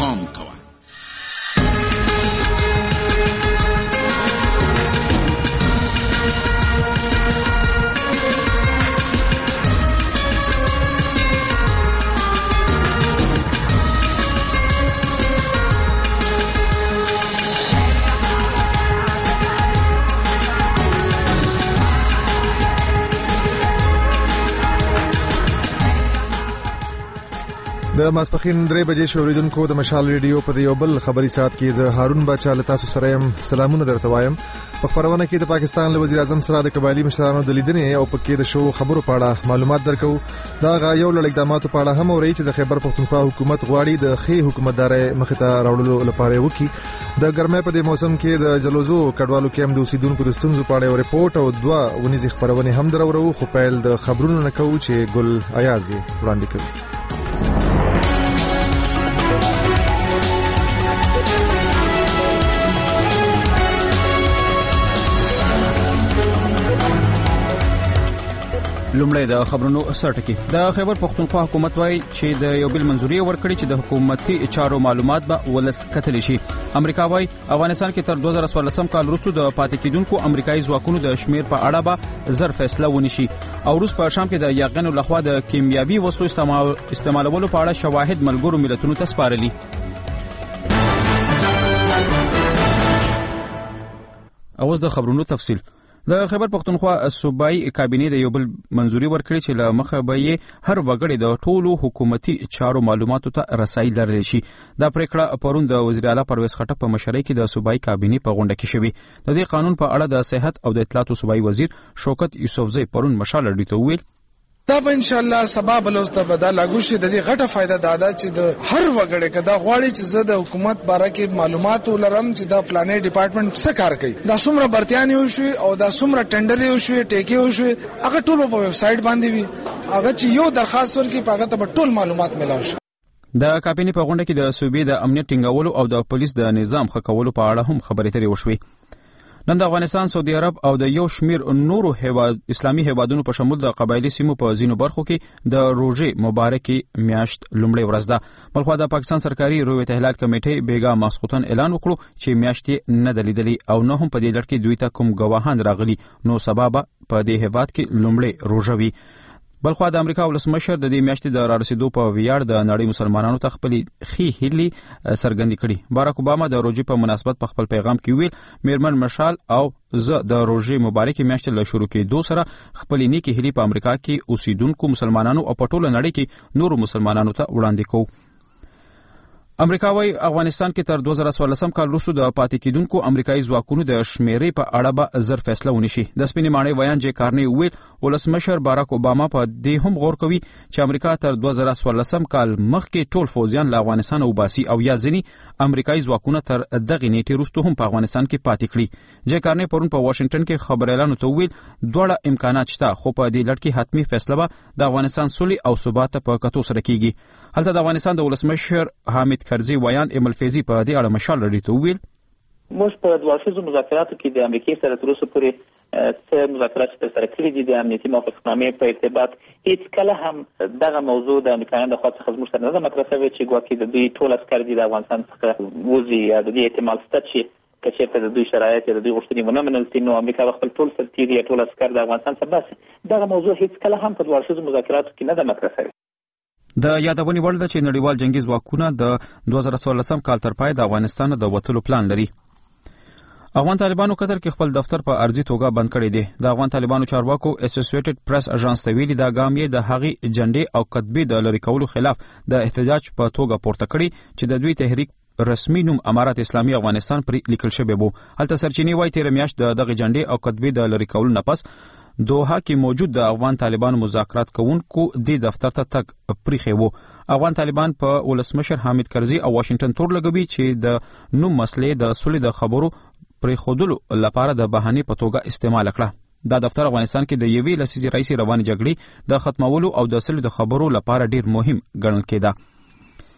پام کوه. د ماسپخین 3 بجې شوریدونکو د مشال ریډیو په یو بل خبري سات کې زه هارون بچا له تاسو سره يم. سلامونه درته وایم. په خبرونه کې د پاکستان له وزیر اعظم سره د قبایلی مشرانو د لیدنې او پکې د شو خبرو په اړه معلومات درکو. دا غا یو لړ اقداماتو په اړه هم اوري چې د خیبر پختونخوا حکومت غواړي د خې حکومتداري مخته راوړلو لپاره وکړي. د ګرمۍ په دې موسم کې د جلوزو کډوالو کې هم د اوسیدونکو د ستونزو په اړه ریپورت او دوا ونیزي خبرونه هم درورو. خو پیل د خبرونو نه کوو چې ګل ایازي وړاندې کوي. لومړی د خبرونو سرټکی. د خیبر پختونخوا حکومت وايي چې د یو بل منځوري ورکړي چې د حکومتي چارو معلومات به ولس کتل شي. امریکا وايي افغانستان کې تر 2014 کال وروسته د پاتې کیدونکو امریکایي ځواکونو د شمیر په اړه به زر فیصله ونشي. او روس په شام کې د یاغنو لخوا د کیمیاوي وسلو استعمالولو په اړه شواهد ملګرو ملتونو ته سپارلي. اوس د خبرونو تفصیل. د خیبر پختونخوا صوبایي کابینې د یو بل منځوري ورکړي چې له مخه به یې هر وګړي د ټولو حکومتي چارو معلوماتو ته رسایي لرلی شي. دا پریکړه پرون د وزیر اعلی پرویز خټک په مشرۍ کې د صوبایي کابینې په غونډه کې شوې. د دې قانون په اړه د صحت او د اطلاعاتو صوبایي وزیر شوکت یوسفزئی پرون مشال لري ته ویل دا به ان شاء الله سبب لوسته به دا لاګو شي. د دې غټه فائدہ دا چې د هر وګړي کدا غواړي چې زه د حکومت باره کې معلومات ولرم چې دا پلانې ډپارټمنټ څه کار کوي، دا څومره برتیانې وشوي او دا څومره ټندرې وشوي، ټیکې وشوي، هغه ټول په ویب سټ باندې وي. هغه چې یو درخواست ورکړي په هغه ته ټول معلومات ملاوي شي. د کابینې په غونډه کې د صوبې د امنیت ټینګولو او د پولیس د نظام ښه کولو په اړه هم خبرې اترې وشوي. نن د افغانستان، سعودي عرب او د یو شمیر نورو اسلامي هیوادونو په شمول د قبایلی سیمو په ځینو برخو کې د روژې مبارکي میاشت لومړۍ ورځ ده. بلخوا د پاکستان سرکاري رویت احلال کمیټې بیګا ماسخوتن اعلان وکړو چې میاشت نه دلیدلی او نه هم په دې لړ کې دوی ته کوم ګواهان راغلي، نو سبب په دې هیواد کې لومړۍ روژه وي. بلخوا د امریکا ولسمشر د دې میاشتې د رارسېدو په ویاړ د نړۍ مسلمانانو ته خپلې ښې هیلې څرګندې کړي. باراک اوباما د روژې په مناسبت په خپل پیغام کې ویل میرمن مشال او زه د روژې مبارکې میاشتې له شروع کېدو سره خپلې نیکې هیلې په امریکا کې اوسیدونکو مسلمانانو او په ټوله نړۍ کې نورو مسلمانانو ته وړاندې کوو. امریکا وايي افغانستان کې تر 2014 کال وروسته د پاتې کیدونکو امریکایي ځواکونو د شمیرې په اړه به زر فیصله ونشي. د سپینې ماڼۍ ویان جې کارنی ویل ولسمشر باراک اوباما په دې هم غور کوي چې امریکا تر 2014 کال مخکې ټول فوجیان له افغانستان وباسي او یا ځینې امریکایي ځواکونه تر دغه نیټې وروسته هم په افغانستان کې پاتې کړي. جې کارنی پرون په واشنگټن کې خبر اعلان وکړ دوړه امکانات شته، خو په دې لړ کې حتمی فیصله به د افغانستان سولې او ثبات په کتو سره کیږي. هلته د افغانستان د ولسمشر حامد کرزي ویان ایمل فیضی په دې اړه مشال لري ته ویل موږ په دواشیزو مذاکراتو کې د امریکای سره تر اوسه پورې څه مذاکرات ترسره کړي دي. د امنیتي موافقتنامې په ارتباط هیڅ کله هم دغه موضوع د امریکایانو لخوا څخه زموږ سره نه ده مطرح شوې چې ګواکې د دوی ټول عسکر دي د افغانستان څخه وځي یا د دې احتمال شته چې که چېرته د دوی شرایط یا د دوی غوښتنې ونه منل شي نو امریکا به خپل ټول سرتیري یا ټول عسکر د افغانستان څخه باسي. دغه موضوع هیڅ کله هم په دواشیزو مذاکراتو کې نه ده مطرح شوې. د یادونې وړ ده چې نړیوال جنگي ځواکونه د 2014 کال تر پای د افغانستان د وتلو پلان لري. افغان طالبانو قطر کې خپل دفتر په ارضي توګه بند کړی دی. د افغان طالبانو چارواکو اسوسییټډ پریس اژانس ته ویلي دا ګام یې د هغې جنډې او کتبې د لرې کولو خلاف د احتجاج په توګه پورته کړي چې د دوی تحریک رسمي نوم امارات اسلامي افغانستان پر لیکل شوی وو. هلته سرچینې وایي تیر میاشت دغه جنډې او کتبې د لرې کولو نه پس دوحه کې موجود د افغان طالبانو مذاکرات کوونکو د دفتر ته تک پریخي وو. افغان طالبان په ولسمشر حامد کرزي او واشنگټن تور لګوي چې د نوم مسلې د سولې د خبرو پرې خودلو لپاره د بهانې په توګه استعمال کړه. دا دفتر افغانستان کې د یوې لسیزې راهیسې روانې جګړې د ختمولو او د سولې د خبرو لپاره ډیر مهم ګڼل کېده.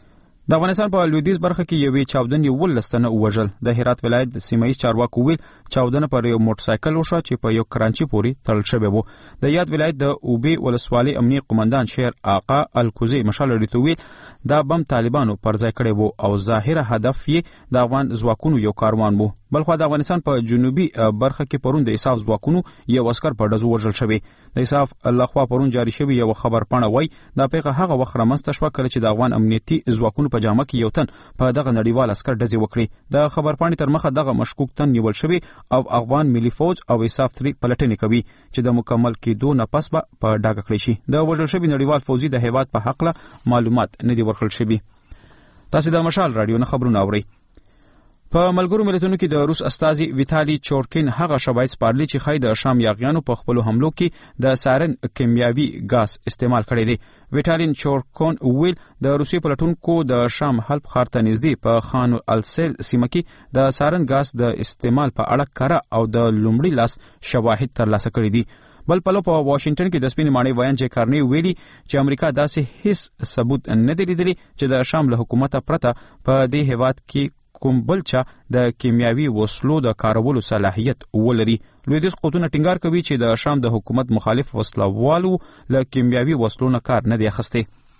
د افغانستان په لویدیځ برخه کې یوې چاودنې 19 تنه ووژل. د هرات ولایت سیمایي چارواکو ویل چاودنه پر یو موټر سایکل وشوه چې په یو کرانچي پورې تړل شوی و. د یاد ولایت د اوبې ولسوالۍ امنیه قومندان شهر آقا الکوزي مشال لري ویل دا بم طالبانو پر ځای کړی وو او ظاهره هدف یې د افغان ځواکونو یو کاروان وو. بلخو د افغانستان په جنوبي برخه کې پرون د اساف ځواکونو یو عسكر په ډزو وژل شوی. د اساف لخوا پرون جاری شوی یو خبر پاڼه وای دا پیغه هغه وخت رامنځته شوه کله چې د افغان امنیتي ځواکونو په جامه کې یو تن په دغه نړیوال عسكر ډزې وکړي. د خبر پاڼې تر مخه دغه مشکوک تن نیول شوی او افغان ملي فوج او اساف 3 پلټنې کوي چې د مکمل کېدو نه پس به په ډاګه کړی شي. د وژل شوی نړیوال فوجي د هیواد په حق له معلومات نه دی ورکړل شوی. تاسو د مشال رادیو نه خبرونه اورئ. په ملګرو ملتونو کې د روس استازي ویتالي چورکین هغه شواهد سپارلي چې ښایي د شام یاغیانو په خپلو حملو کې د سارن کیمیاوي ګاز استعمال کړی دی. ویټالین چورکون ویل د روسي پلټونکو د شام حلب ښار ته نږدې په خان السیل سیمه کې د سارن ګاز د استعمال په اړه کره او د لومړي لاس شواهد ترلاسه کړي دي. بل پلو په واشنگټن کې د سپین ماڼۍ ویان چې کارنی ویلي چې امریکا داسې هیڅ ثبوت نه دی لیدلی چې د شام له حکومت پرته په دې هیواد کې کوم بل چا د کیمیاوي وسلو د کارولو صلاحیت ولري. لویدیځ قوتونه ټینګار کوي چې د شام د حکومت مخالف وسلوالو له کیمیاوي وسلو نه کار نه دی اخیستی.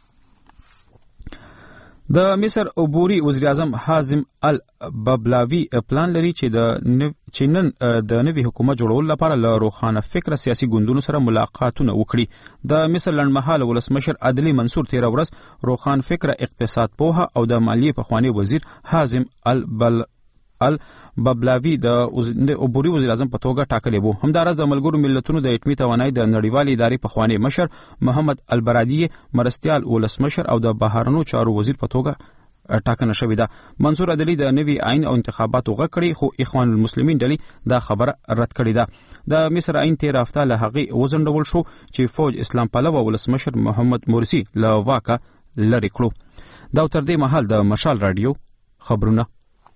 د مصر عبوري وزیر اعظم حازم الببلاوي پلان لري چې نن د نوي حکومت جوړولو لپاره له روښانه فکره سیاسي ګوندونو سره ملاقاتونه وکړي. د مصر لنډمهاله ولسمشر عدلي منصور تېره ورځ روښانه فکره اقتصاد پوهه او د مالیې پخوانی وزیر حازم الببلاوي د عبوري وزیر اعظم په توګه ټاکلی وو. همداراز د ملګرو ملتونو د اټومي توانایي د نړیوالې ادارې پخوانی مشر محمد البرادي مرستیال ولسمشر او د بهرنیو چارو وزیر په توګه ټاکنه شوې ده. منصور عدلي د نوي آئین او انتخاباتو غږ کړي خو اخوان المسلمین ډلې دا خبره رد کړې ده. د مصر آئین تېره هفته له هغې وځنډول شو چې فوج اسلام پلوه ولسمشر محمد مرسي له واکه لرې کړو. دا تر دې مهال د مشال رادیو خبرونه.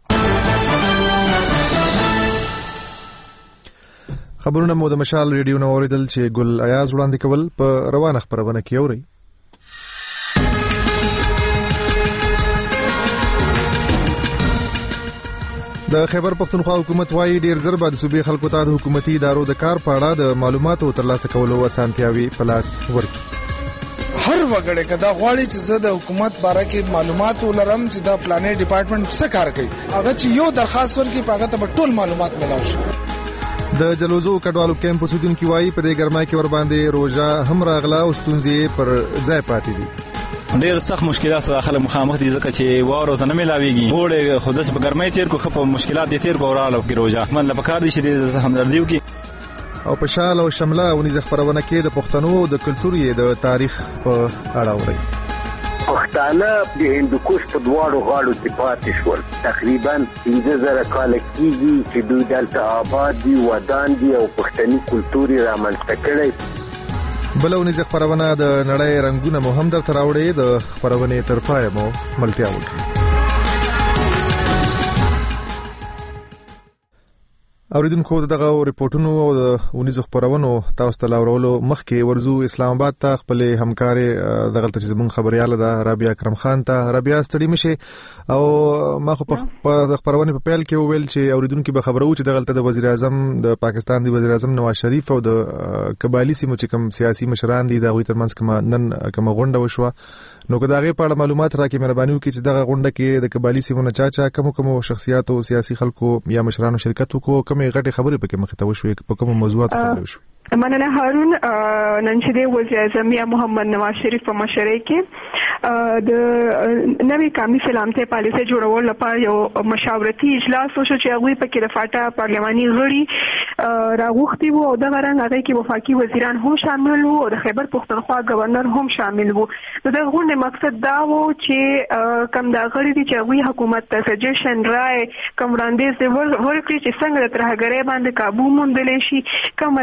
خبرونه مو د مشال ریډیو نو اوریدل چې ګل ایاز وړاندې کول په روانه خبرونه کې اوري. د خیبر پختونخوا حکومت وايي ډیر زر به د صوبې خلکو ته د حکومتي ادارو د کار په اړه د معلوماتو ترلاسه کولو اسانتیاوي په لاس ورکړي. هر وګړی کدا غواړي چې زه د حکومت باره کې معلومات ولرم چې دا پلانې ډپارټمنټ څه کار کوي هغه چې یو درخواست ورکړي په هغه ته ټول معلومات ملاو شي. د جلوزو کډوالو کیمپ اوسیدونکو وايي په دې ګرمای کې ور باندې روزه هم راغله او ستونزې پر ځای پاتې دي. ډېر سخت مشکلات سره خلک مخامخ دي ځکه چې واره ته نه ملاويږي. وړه خو داسې په ګرمای تیر کو خو مشکلات دي تیر کو وراله کې روزه من لپاره کار دي چې د همدردیو کې او په شال او شمله ونیز خبرونه کې د پښتنو د کلتور یې د تاریخ په اړه اوري. پښتانه د هندوکش په دواړو غاړو کې پاتې شول. تقریبا 15,000 کال کېږي چې دوی دلته آباد دي، ودان دي او پښتني کلتور یې رامنځته کړی. بل ونیز خبرونه د نړۍ رنگونه مو هم درته راوړي. د خبرونې تر پایه مو ملتیا وکړي. اوریدونکو دغه ریپورتونو او د ونیزو خبرونو تاسو ته لاورولو مخکې ورزو اسلام آباد ته خپل همکار دغه ته زمون خبرياله ده رابعه اکرم خان ته. رابعه ستړي مشه او ما خو په خبرونه په پیل کې ویل چې اوریدونکو به خبرو چې دغه د وزیر اعظم د پاکستان دی وزیر اعظم نواز شریف او د قبایلی سیمو چې کوم سیاسي مشران دي دغه ترمنځ کوم غونډه وشوه نو که دغه په اړه معلومات راکې مهرباني وکړئ چې دغه غونډه کې د قبایلی سیمو نه چا کوم شخصیت او سیاسي خلکو یا مشرانو شرکت وکړو کومه غټه خبرې پکې مخ ته وشوې په کومه موضوعات خبرې وشوې. مننه هارون. نن چې د وزیر اعظم محمد نواز شریف په مشرۍ کې د نوي قومي سلامتۍ پالیسۍ جوړول لپاره یو مشاورتي اجلاس وشو چې هغوی پکې د فاټا پارلماني غړي راغوښتي وو او دغه رنګ هغې کې وفاقي وزیران هم شامل وو او د خیبر پښتونخوا ګورنر هم شامل وو. د دغه غونډې مقصد دا و چې کوم دا غړي دي چې هغوی حکومت ته سجیشن رای کوم وړاندیز ورکړي چې څنګه د ترهګرۍ باندې قابو موندلی شي، کومه لاره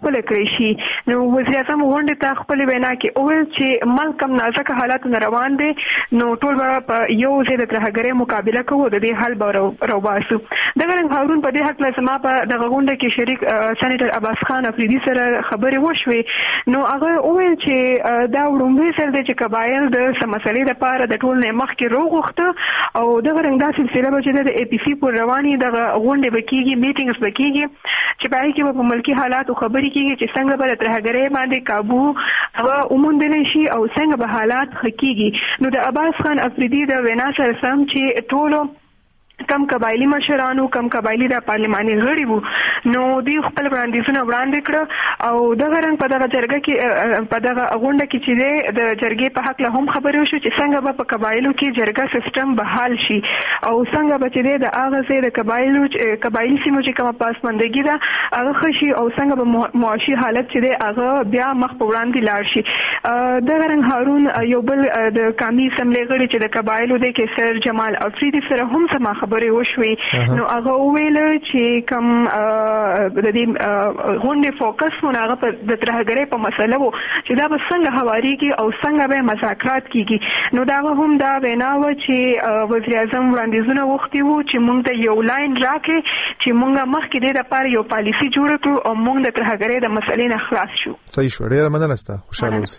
خپل کړی شي. نو وزیر اعظم غونډه ته خپل وینا کې اول چې ملک کم نازک حالات روان دي نو ټول په یو ځای د ترهګرۍ مقابله کوو د دې حل به راوباسو. دغه رنګ هارون په دې حق لازمه په دغه غونډه کې شریک سېنیټر عباس خان افریدي سره خبرې وشوې. نو هغه وویل چې دا وړاندې سره د قبایل د مسلې لپاره د ټول نه مخکې روغوخته او دغه رنګ دا سلسله به چې د APC پر رواني دغه غونډه بکیږي میټینګز بکیږي چې پای کې په ملکی حالات او خبرې کیږي چې څنګه به ترهګرۍ باندې قابو هغه وموندل شي او څنګه به حالات حقيقي. نو د عباس خان افریدي د وینا سره سم چې ټولو کم قبایلی مشرانو کم قبایلی د پارلماني غړي وو نو دوی خپل وړاندیزونه وړاندې کړ او دغه رنګ په دغه جرګه کې په دغه غونډه کې چې د جرګې په حق له هم خبرې وشو چې څنګه به په قبایلو کې جرګه سیستم بحال شي او څنګه به چې د هغه ځای د قبایلی سیمو چې کومه پاسماندګي ده هغه خشي او څنګه به معاشي حالت چې د هغه بیا مخ په وړاندې لاړ شي. دغه رنګ هارون یو بل د قومي اسمبلی غړي چې د قبایلو د کیسر جمال افریدي سره هم سم خبرې وشوي نو هغه ویل چې کوم د دې غونډې فوکس هغه په د ترهګرۍ په مسله وو چې دا به څنګه هواريږي او څنګه به مذاکرات کیږي. نو دا هم دا وینا و چې وزیر اعظم وړاندیزونه وختي وو چې موږ ته یو لاین راکې چې موږ مخکې د لپاره یو پالیسي جوړ کړو او موږ د ترهګرۍ د مسلې نه خلاص شو. صحیح شو. ډیره مننه ستا. خوشاله اوسئ.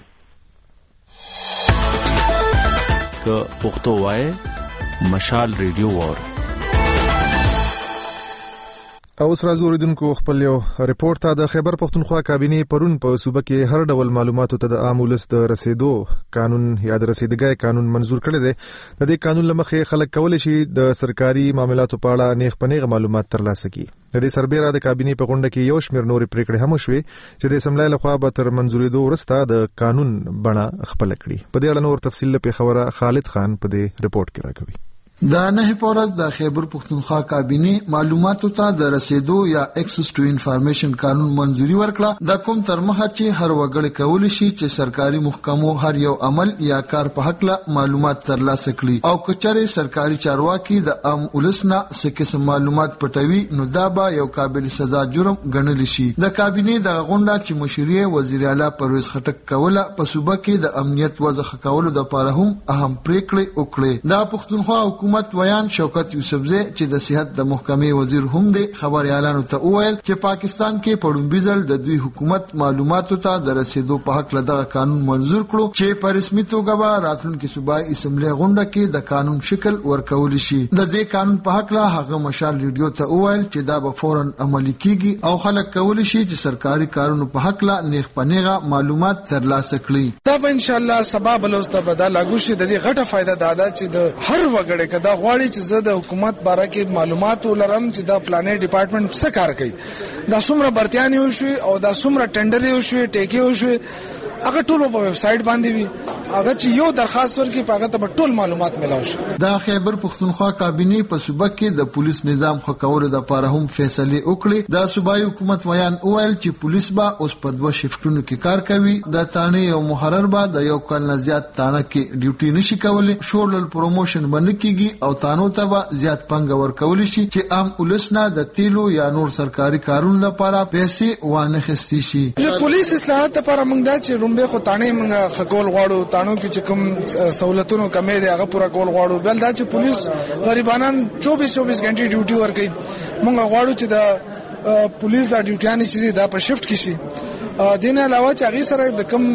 که پښتو وای مشال ریډیو وار. اوس راځو اوریدونکو خپل یو ریپورت ته. د خیبر پختونخوا کابینه پرون په صوبه کې هر ډول معلوماتو ته د عام ولس د رسیدو قانون یا د رسیدګۍ قانون منزور کړی دی. د دې قانون لمخې خلک کولای شي د سرکاري معاملاتو په اړه نیغ پنیغ معلومات ترلاسه کړي. د دې سربېره د کابینه په غونډه کې یو شمېر نورې پریکړې هم وشوې چې د اسمبلی لخوا به تر منزورېدو وروسته د قانون بڼه خپل کړي. په دې اړه نور تفصیل په خبره خالد خان په دې ریپورت کې راکوي. د نه پورز د خیبر پختونخوا کابینه معلوماتو ته د رسیدو یا اکسس ټو انفارمیشن قانون منزوري ورکړه. د کوم تر مخه چې هر وګړی کولی شي چې سرکاري محکمو هر یو عمل یا کار په حق له معلومات ترلاسه کړي او کچره سرکاري چارواکي د عام ولسنا څخه معلومات پټوي نو دا به یو قابل سزا جرم ګڼل شي. د کابینه د غونډه چې مشري وزیر اعلی پرویز خټک کوله په صوبه کې د امنیت وضع کولو لپاره هم اهم پریکړې وکړې. د پختونخوا حکومت ویان شوکت یوسفزئی چې د صحت د محکمې وزیر هم دی خبري اعلان ته وویل چې پاکستان کې پړومبي ځل د دوی حکومت معلوماتو ته د رسیدو په حق له قانون منزور کړو چې په رسمي توګه به راتلونکي صوبایي اسمبلی غونډه کې د قانون شکل ورکول شي. د دې قانون په حق له هغه مشال ریډیو ته وویل چې دا به فورا عملي کیږي او خلک کولی شي چې سرکاري کارونو په حق له نیغ پنیغه معلومات ترلاسه کړي. دا به ان شاء الله سبا بلوز ته به دا لاګو شي. د دې غټه فائدہ دا چې د هر وګړي دا غواړي چې زه د حکومت باره کې معلومات ولرم چې دا پلانې ډپارټمنټ څه کار کوي. دا څومره برتیانې وشوي او دا څومره ټندرې وشوي ټیکې وشوي هغه ټول په ویب سټ باندې وي. هغه چې یو درخواست ورکړي په هغه ته ټول معلومات ملاوي شي. د خیبر پختونخوا کابینه په صوبه کې د پولیس نظام خکولو لپاره هم فیصله وکړه. د صوبایي حکومت ویان وویل چې پولیس به اوس په 2 شفټونو کې کار کوي. د تانه او محرر به د یو کال نه زیات تانه کې ډیوټي نشي کولای. شورل پروموشن باندې کیږي او تانو ته به زیات پنګ ورکول شي چې عام ولسنا د تیلو یا نور سرکاري کارونو لپاره پیسې وانه خستی شي. د پولیس اصلاحات لپاره موږ دا چې رومبه خو تانه موږ خکول غواړو. تانو کې چې کوم سہولتونو کمې دي هغه پورا کول غواړو. بل دا چې پولیس غریبانان 24 غنټې ډیوټي ورکوي. موږ غواړو چې د پولیس د ډیوټیانې چې دا په شفټ کې شي. دین علاوه چې هغه سره د کوم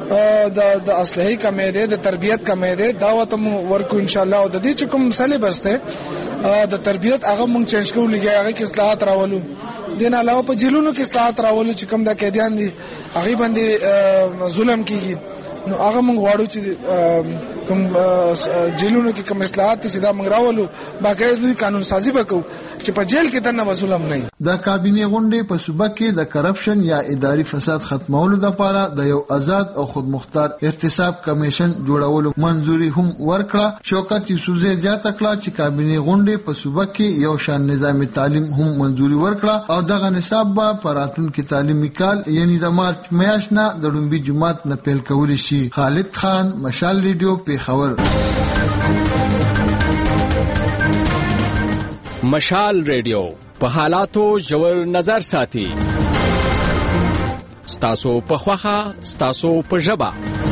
د اصلي کمې دي د تربيت کمې دي دا وته ورکو ان شاء الله. او د دې چې کوم سلیبس ته د تربيت هغه موږ چینج کوو لګي هغه کې اصلاحات راولو. دین علاوه په جیلونو کې اصلاحات راولو چې کوم د قیدیان دي هغه باندې ظلم کیږي. نو هغه موږ غواړو چې کوم جیلونو کې کوم اصلاحات چې دا موږ راولو باقاعده قانون سازي وکړو چې په جیل کې دنه ظلم نه. د کابینه غونډې په صوبه کې د کرپشن یا اداري فساد ختمولو لپاره د یو آزاد او خودمختار احتساب کمیشن جوړولو منزوري هم ورکړه. شوکت یوسفزئی زیاته کړه چې کابینه غونډې په صوبه کې یو شان نظام تعلیم هم منزوري ورکړه او دغه نصاب به په راتلونکي تعلیمي کال یعنی د مارچ میاشت نه د ډومبي جماعت نه پیل کول شي. خالد خان مشال ریډیو پیښور. مشال ریډیو په حالاتو ژور نظر ساتي. ستاسو په خوخه ستاسو په ژبه.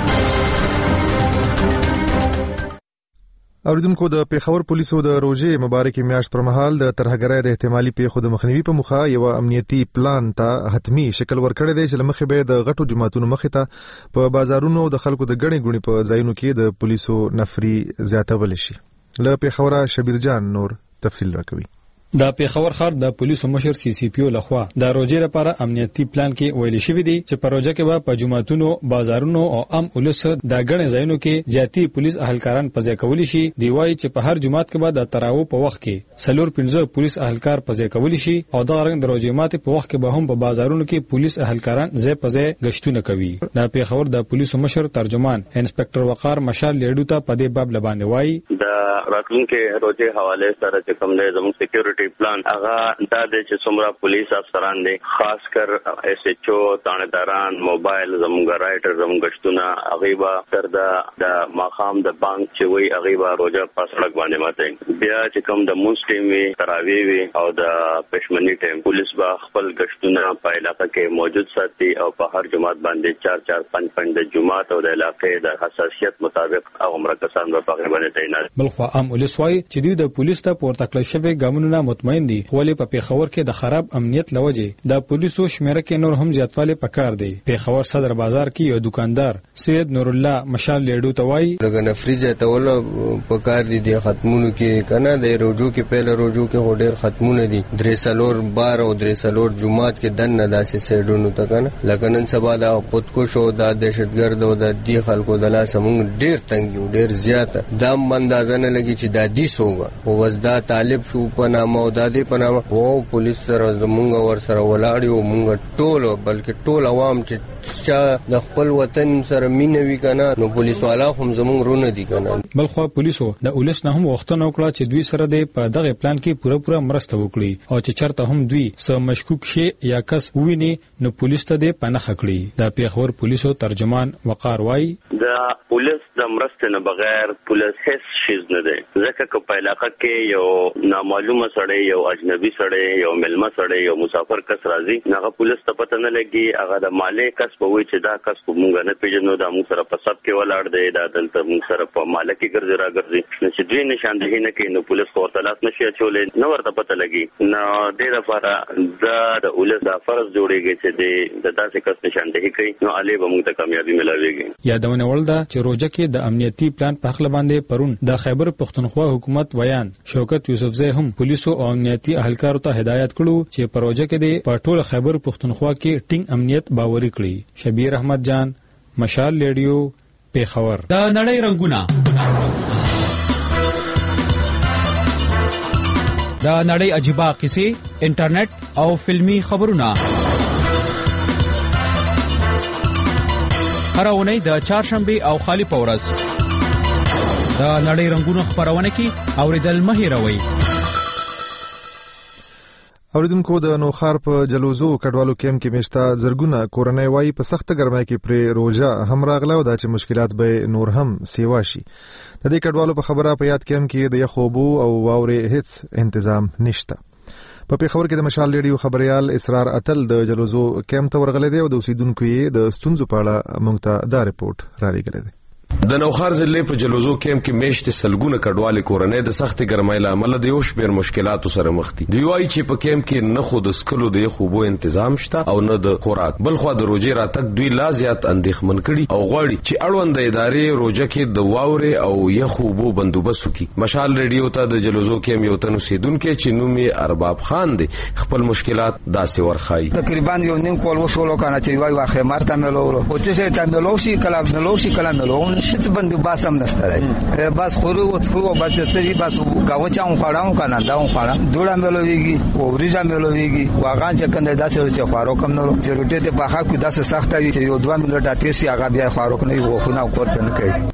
اوریدونکو د پیښور پولیسو د روزې مبارکي میاشت پر مهال د ترهګرۍ د احتمالي پیښو د مخنیوي په مخه یو امنیتي پلان ته حتمی شکل ورکړی دی چې لمخې به د غټو جماعتونو مخې ته په بازارونو د خلکو د ګڼې ګوڼې په ځایونو کې د پولیسو نفري زیاتول شي. له پیښوره شبیر جان نور تفصیل راکوي. د پیښور ښار د پولیسو مشر سی سی پی او لخوا د روزې لپاره امنیتي پلان کې ویل شوی دی چې په روزه کې به په جماعتونو، بازارونو او عام ولس د غړي ځایونو کې زیاتی پولیس اهلکاران پځای کولی شي. دی وايي چې په هر جماعت کې به د تراو په وخت کې 4-15 پولیس اهلکار پځای کولی شي او د رنګ د روزې ماته په وخت کې به هم په بازارونو کې پولیس اهلکاران ځای پځای غشتونه کوي. د پیښور د پولیسو مشر ترجمان انسپکټر وقار مشال لیډو ته په دې باب لباندې وایي د راتلونکو روزې حواله سره چې کوم دی زموږ سکیورټي پلان هغه دا د چې څومره پولیس افسران دي خاص کر اس ایچ او تانیداران موبایل زموږ رائټر زموږ غشتونه غیبا تر د ماقام د بانک چې وی غیبا روزه په سړک باندې ماته بیا چې کوم د مونږ وی تراوی وی او د پښمنی ټیم پولیس با خپل غشتونه په علاقه کې موجود ساتي او په هر جماعت باندې 4-5 د جماعت او د علاقې د حساسیت مطابق عمره کسان په هغه باندې تعینات. بلخو عام ولس وای چې دوی د پولیس ته پورته کړل شوی ګامونه مطمئن دي ولی په پیښور کې د خراب امنیت لوجه د پولیسو شمیره کې نور هم زیاتواله پکار دی. پیښور صدر بازار کې یو دکاندار سید نور الله مشال لیډو توای لګنه فریزه تول پکار دي د ختمونو کې کنه د روجو کې پهل روجو کې هډر ختمونه دي درسلور بار او درسلور جمعات کې دن داسې سیډونو ته کنه لګنن سبا د پودکوش او د دهشتګرد او د دی خلکو د لاس موږ ډیر تنګ یو ډیر زیات د اندازه نه لګي چې د دې سوګه او وزدا طالب شو په نامه او د دې په نامه او پولیس سره زمونږ ور سره ولاړ یو مونږ ټول بلکې ټول عوام چې د خپل وطن سره مینوي کنه نو پولیس والا هم زمونږ رونه دي کنه. بلخو پولیسو د ولس نه هم وختونه وکړه چې دوی سره د په دغه پلان کې پوره مرسته وکړي او چې چرته هم دوی سم مشکوک شي یا کس وویني نو پولیس ته د پناه خکړي. د پیښور پولیسو ترجمان وقار وای د پولیس د مرسته نه بغیر پولیس هیڅ شیز نه دی ځکه چې په علاقه کې یو نامعلومه سړی یو اجنبي سړی یو ملما سړی یو مسافر کس راځي هغه پولیس ته پته نه لګي هغه د مالک کس په وی چې دا کس موږ نه پیژنو دا موږ سره په سب کې ولاړ دی دا دلته موږ سره په مالک کې ګرځي راګرځي چې دوی نشاندهي نه کوي نو پولیس ورتلاس نشي چولې نو ورته پته لګي نو د لپاره د ولس د فرض جوړیږي چې د داسې کس نشاندهي کوي نو علي به موږ ته کامیابی ملاويږي. یادونه ولدا چې روزه کې د امنیتي پلان په خپل باندې پرون د خیبر پختونخوا حکومت ویان شوکت یوسفزئی هم پولیسو او امنیتي اهلکارو ته هدایت کړو چې پروژه کې د پټول خیبر پختونخوا کې ټینګ امنیت باوري کړي. شبیر احمد جان مشال لیډیو پیښور. د نړۍ رنگونه د نړۍ عجيبه قصې انټرنیټ او فلمی خبرونه هر اونۍ د چهارشنبه او خالی پورز د نړۍ رنگونه خبرونه کې اوریدل مهیروي. اوریدونکو د نوخار په جلوزو کډوالو کیمپ کې مشتا زرګونه کورنۍ وای په سخت ګرمۍ کې پر روزه هم راغله او د مشکلات به نور هم سیوا شي. د دې کډوالو په خبره په یاد کیمپ کې د یخوبو او واورې هیڅ تنظیم نشته. په پیښور کې د مشال لیډیو خبريال اسرار اتل د جلوزو کیمپ ته ورغلې دی او د اوسیدونکو یې د ستونزو په اړه موږ ته دا رپورټ را لېږلی دی. د نوخار ضلع په جلوزو کیمپ کې میشت سلګونه کډوالې کورنۍ د سخت ګرمۍ له امله د یو شمېر مشکلاتو سره مخ دي. دوی وايي چې په کیمپ کې نه خو د سکلو د خوبو تنظیم شته او نه د خوراک بل خو د روزې راتګ دوی لا زیات اندېښمن کړي او غواړي چې اړوند ادارې روزه کې د واورې او یخوبو بندوبست وکړي. مشال ریډیو ته د جلوزو کیمپ یو تن اوسیدونکو چې نوم یې ارباب خان دی خپل مشکلات داسې ورخایي. تقریبا یو نیم کول وشولو کنه چې وای واخه مرته ملو او چې ته ملو شي کلام ملو شت بندوبست هم نشته بس خورو او څو بس ستري بس گاوچاو خړاو کنه داو خړا دوړه ملويږي او ریجا ملويږي واغان چې کنده داسې چې خارو کم نو چې روټه ته باخا کو داسې سخت وي چې یو 2 منټه تیر شي هغه بیا خارو کنه یو خو نه کوته نه کوي.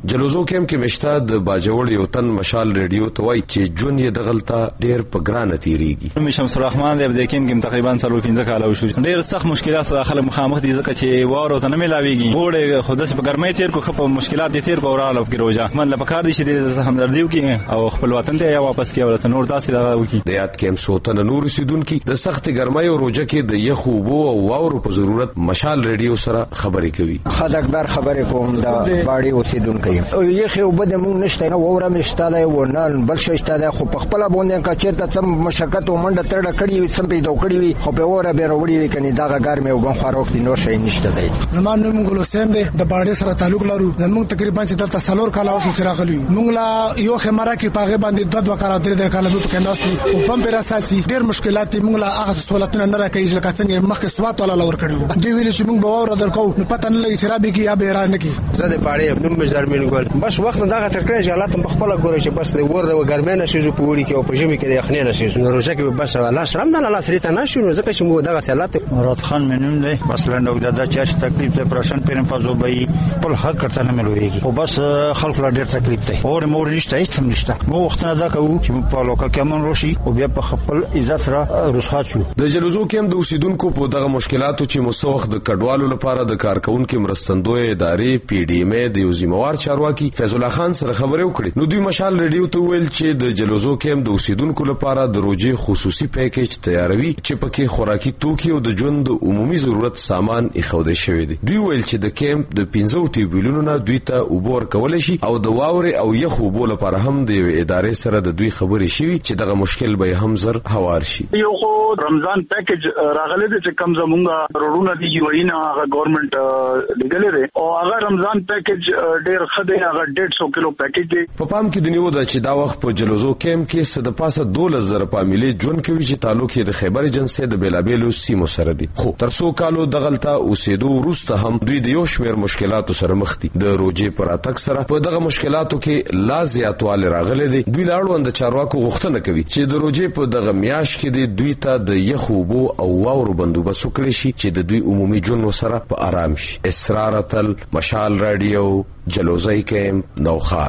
جلوزو کیمپ کې مشته د باجوړ یو تن مشال ریډیو ته وایي چې جون یې دغلطه ډېر په ګرانه تیریږي. نوم شمس الرحمن دی، د کیمپ کې تقریبا 15 کال وشو. ډېر سخت مشکلات سره خلک مخامخ دي ځکه چې واورو ته نه ملاويږي. وړه خود څه په ګرمۍ تیر کو خپل مشکلات دي تیر کو اوراله کې روزه من له پکار دي چې همدردي وکړي او خپل وطن ته یا واپس کې ورته نور تاسو دا وکړي. د یاد کیمپ سوتن نور سیدونکو د سخت ګرمۍ او روزه کې د یخو بو او واورو په ضرورت مشال ریډیو سره خبرې کوي. خدکبر خبرې کوم د باډي اوسیدونکو او یخ یو بده مونږ نشته نه وره مشته دی ونن بل شته دی خو په خپل باندې کا چیرته سم مشکت او منډه تړه کړی وي سم پیدا کړی وي خو په وره به وروړي وي کني دا ګرمه او غن خاروخ دي نو شي نشته دی. زمان نوم ګلو سیم دی د باډي سره تعلق لرو. زموږ تقریبا چې دلته سالور کال او چې راغلی مونږ لا یو خمره کې پاغه باندې دوه کال درې کال دوه کې ناست او پم پر اساسي ډېر مشکلات مونږ لا هغه سہولتونه نه راکېږي چې څنګه مخکې سوات ولا لور کړو دوی ویل چې مونږ به اور درکو نو پته نه لګي چې را به کې یا به را نه کې زه د باډي نوم مزرمن ګل بس وخت دغه تر کړی چې حالات مخبل ګوري چې بس د ور د ګرمه نشي په وړي کې او په ژمي کې د یخنۍ نشي نو روزه کې بس الله شرم نه الله سریته نشي نو ځکه چې مو دغه حالات مراد خان منم دی بس لنډو دا چې تکلیف ته پرشن پرم فزوبای په حق کرته نه ملويږي او بس خلک لا ډېر تکلیف دی اور مور نشته هیڅ هم نشته مو وخت نه دا کوو چې په لوکل کې من روشي او بیا په خپل عزت سره رسخات شو. د جلوزو کیمپ د اوسیدونکو په دغه مشکلاتو چې مسوخ د کډوالو لپاره د کارکونکو مرستندوی ادارې پی ډی ایم د یو ذمہوار چارواکي فیض الله خان سره خبرې وکړې نو دوی مشال ریډیو ته ویل چې د جلوزو کیمپ د اوسیدونکو لپاره د روزي خصوصي پیکیج تیاروي چې پکې خوراکي توکي او د ژوند د عمومي ضرورت سامان ایښودل شوی دی. دوی ویل چې د کیمپ د 15 ټیبلونو نه دوی ته وبور کول شي او د واوري او یخو بو لپاره هم د ادارې سره د دوی خبرې شوي چې دغه مشکل به هم زر هوار شي. یو خو رمضان پیکیج راغلی دی چې کم زمونږه روډونه دی یوینا هغه ګورنمنت لګلې دی او هغه رمضان پیکیج ډېر خدای هغه 150 کیلو پیکیج دی. په پام کې د نیو د چې دا وخت په جلوزو کیمپ کې صد پاسه 12000 فامیلی جون کوي چې تعلق یې د خیبر جنسه د بیلابیلو سیمو سره دي. خو تر څو کالو دغلطه اوسېدو وروسته هم دوی د یو شمېر مشکلاتو سره مخ دي. د روزي پر اتک سره په دغه مشکلاتو کې لا زیاتواله راغلي دي. دوی لاړو د چارواکو غوښتنه کوي چې د روزي په دغه میاش کې د دوی ته د یخو بو او واورو بندوبست وکړي شي چې د دوی عمومي ژوند سره په آرام شي. اسرار تل مشال رادیو جلوزای کیمپ نوخار.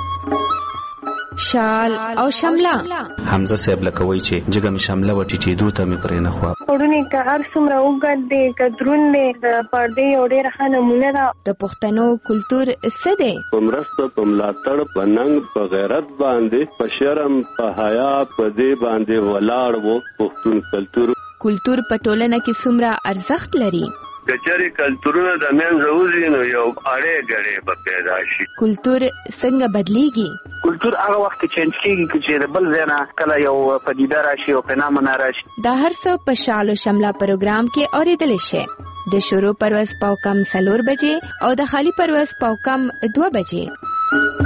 شال او شمله حمزه صاحب لکوي چې جګه می شمله وټی چې دوته می پرې نه خو پړونی که هر څومره وګد دی کدرون دی د پردې او ډېر ښه نمونه ده. د پښتنو کلتور څه دی؟ په مرسته په ملاتړ په ننګ په غیرت باندې په شرم په حیا په دې باندې ولاړ وو. پښتون کلتور په ټولنه کې څومره ارزښت لري؟ کچري کلتورونه د منځه وځي نو یو اړې غړې به پیدا شي. کلتور څنګه بدليږي؟ کلتور هغه وخت چینج کیږي چې بل ځای کله یو پدیده راشي او فنامنا راشي. دا هر څه په شال او شمله پروګرام کې اوریدل شي. د شروع پرواز پاوکم 4 بجې او د خالی پرواز پاوکم 2 بجې.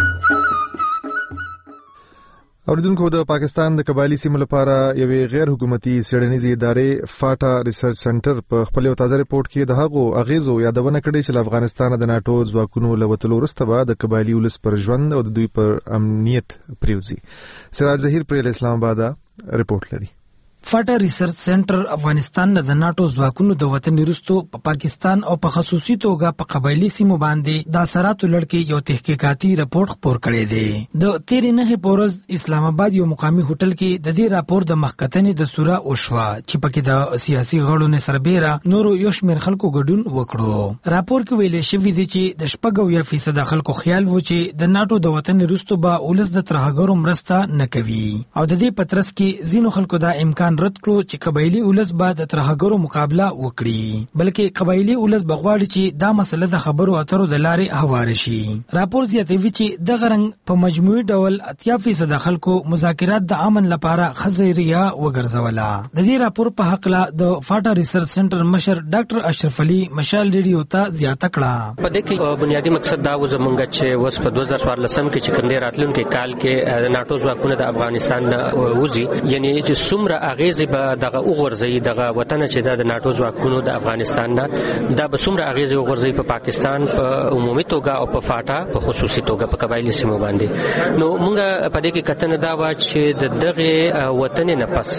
اوریدونکو د پاکستان د قبایلی سیمو لپاره یوې غیر حکومتي څېړنیزې ادارې فاټا ریسرچ سنټر په خپل یو تازه ریپورت کې د هغو اغیزو یادونه کړې چې افغانستان د ناتو ځواکونو له وتلو وروسته به د قبایلی ولس پر ژوند او د دوی پر امنیت پریوزي. سراج ظهیر پر اسلام آباد ریپورت لري. فاټا ریسرچ سنټر افغانستان د ناتو ځواکونو د وطن وروسته په پاکستان او په خصوصي توګه په قبایلی سیمو باندې د اثراتو لړ یو تحقیقاتي راپور خپور کړی دی. د 13 پورز اسلام آباد یو مقامی هوټل کې د دې راپور د مخکتنې د سوره اوشوا چې پکې د سیاسي غړو نه سربېره نورو یو شمېر خلکو ګډون وکړو. راپور کې ویل شوی دی چې د 60% خلکو خیال و چې د ناتو د وطن وروسته به ولس د ترهګرو مرسته نه کوي او د دې پترس کې ځینو خلکو دا امکان رد کړو چې قبایلی ولس به د ترهګرو مقابله وکړي بلکې قبایلی ولس بغواړي چې دا مسله د خبرو اترو د لارې هواره شي. راپور زیاتوي چې د غرنګ په مجموعي ډول 80% خلکو مذاکرات د امن لپاره خزیریا وګرځوله. د دې راپور په حق له د فاټا ریسرچ سنټر مشر ډاکټر اشرف علي مشال ریډیو ته زیاته کړه. په دې کې بنیادی مقصد دا و زمونږ چې وس په 2014 کې چې کوم راتلونکي کال کې د ناتو ځواکونه د افغانستان وځي یعنی چې څومره اغیز به دغه وګورځي دغه وطن چې د ناتو ځواکونو د افغانستان نه دا به څومره اغیز وګورځي په پاکستان په عمومي توګه او په فاټا په خصوصي توګه په قبایلی سیمو باندې. نو موږ په دې کې کتنه دا و چې د دغه وطن نه پس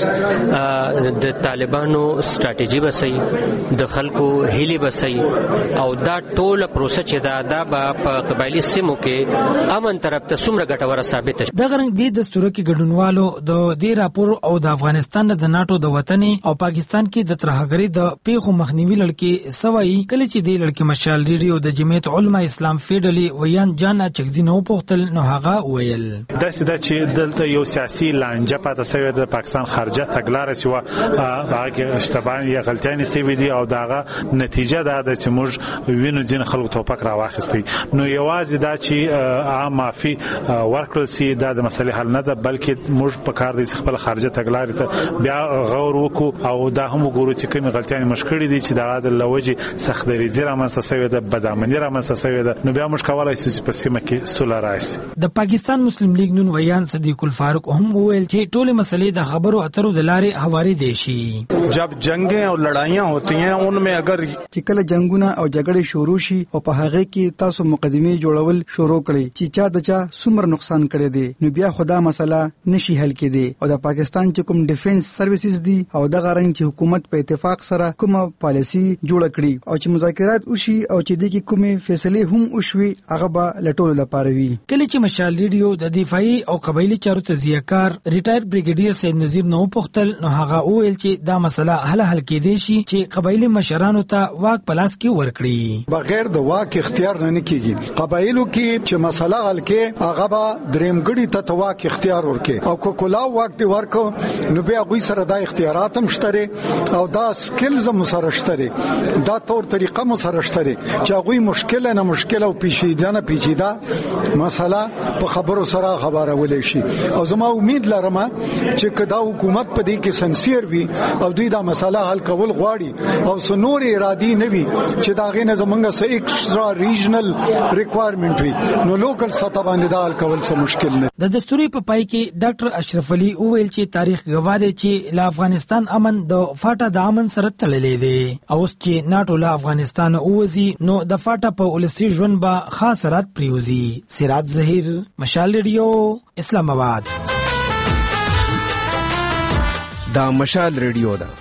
د طالبانو ستراتیژي بسي د خلکو هیلي بسي او دا ټول پروسه چې دا په قبایلی سیمو کې امن طرف ته څومره ګټوره ثابت شي. د غرنګ د دستور کې ګډونوالو د دې راپور او د افغانستان د ناتو د وطن او پاکستان کې د ترهګری د پیښو مخنیوي لړکې سوي کله چې د لړکې مشال ریډیو د جمعیت علما اسلام فیډرالي ویان جان چکزي نو پختل نو هغه ویل دا چې دلته یو سیاسي لانجه پاتې شوی د پاکستان خارجه تګلارې چې دا اشتباه یا غلطیان سوي دي او داغه نتیجه دا د چې موږ وینو ځین خلکو توپک را واخستي. نو یوازې دا چې عام معافي ورکړل سي دا د مسلې حل نه ده بلکې موږ په کار دي خپل خارجه تګلارې ته بیا غور وکړو او دا هم وګورو چې کوم غلطیان مشکړي دي چې دا د لوجې سخت دریځي رامنځته شوی ده بدامني رامنځته شوی ده. نو بیا موږ کولای شو چې په سیمه کې سوله راشي. د پاکستان مسلم لیگ نون ویان صدیق الفاروق هم وویل چې ټول مسلې د خبرو اترو د لارې حواري دي شي. جب جنگیں اور لڑائیاں ہوتی ہیں ان میں اگر چې کله جنگونه او جګړې شروع شي او په هغه کې تاسو مقدمه جوړول شروع کړئ چې چا د چا څومره نقصان کړی دی نو بیا خدا مسله نشي حل کېدی او د پاکستان چې کوم ډیفنس سرویسز دي او د غرنګ چې حکومت په اتفاق سره کومه پالیسی جوړ کړي او چې مذاکرات وشي او چې د کومه فیصله هم وشوي هغه به لټول لپاره وي. کله چې مشال ریډیو د دفاعي او قبایلی چارو تزیهکار ریټایر بریګیډیر سید نذیر نو پختل نو هغه ویل چې دا مسله حل کېدی شي چې قبایلی مشرانو ته واک پلاس کې ورکړي بغیر د واک اختیار نه کیږي. قبایلو کې چې مسله حل کې هغه به درېمګړي ته واک اختیار ورکړي او کولا واک دی ورکو نو بیا غوي سره د اختیارات هم شته او دا سکلز هم سره شته دا تور طریقه مو سره شته چې غوي مشکل نه مشکل او پیچیده مسله په خبرو سره خبره ولې شي او زما امید لرم چې کدا حکومت په دې کې سنسیر وي او دوی دا مسله حل کول غواړي او سنور ارادي نه وي چې دا غي نه زمونږه سه ایکسترا ریجنل ریکوایرمنٹ وي نو لوکل سطح باندې دا حل کول څه مشکل نه. د دستوري په پای کې ډاکټر اشرف علي وویل چې تاریخ گواه دی چې له افغانستان امن د فاټا د امن سره تړلې دی او اوس چې ناتو له افغانستان اوځي نو د فاټا په ولسی ژوند به خاص رات پریوزي. سراج ظهیر مشال ریډیو اسلام آباد. دا مشال ریډیو ده.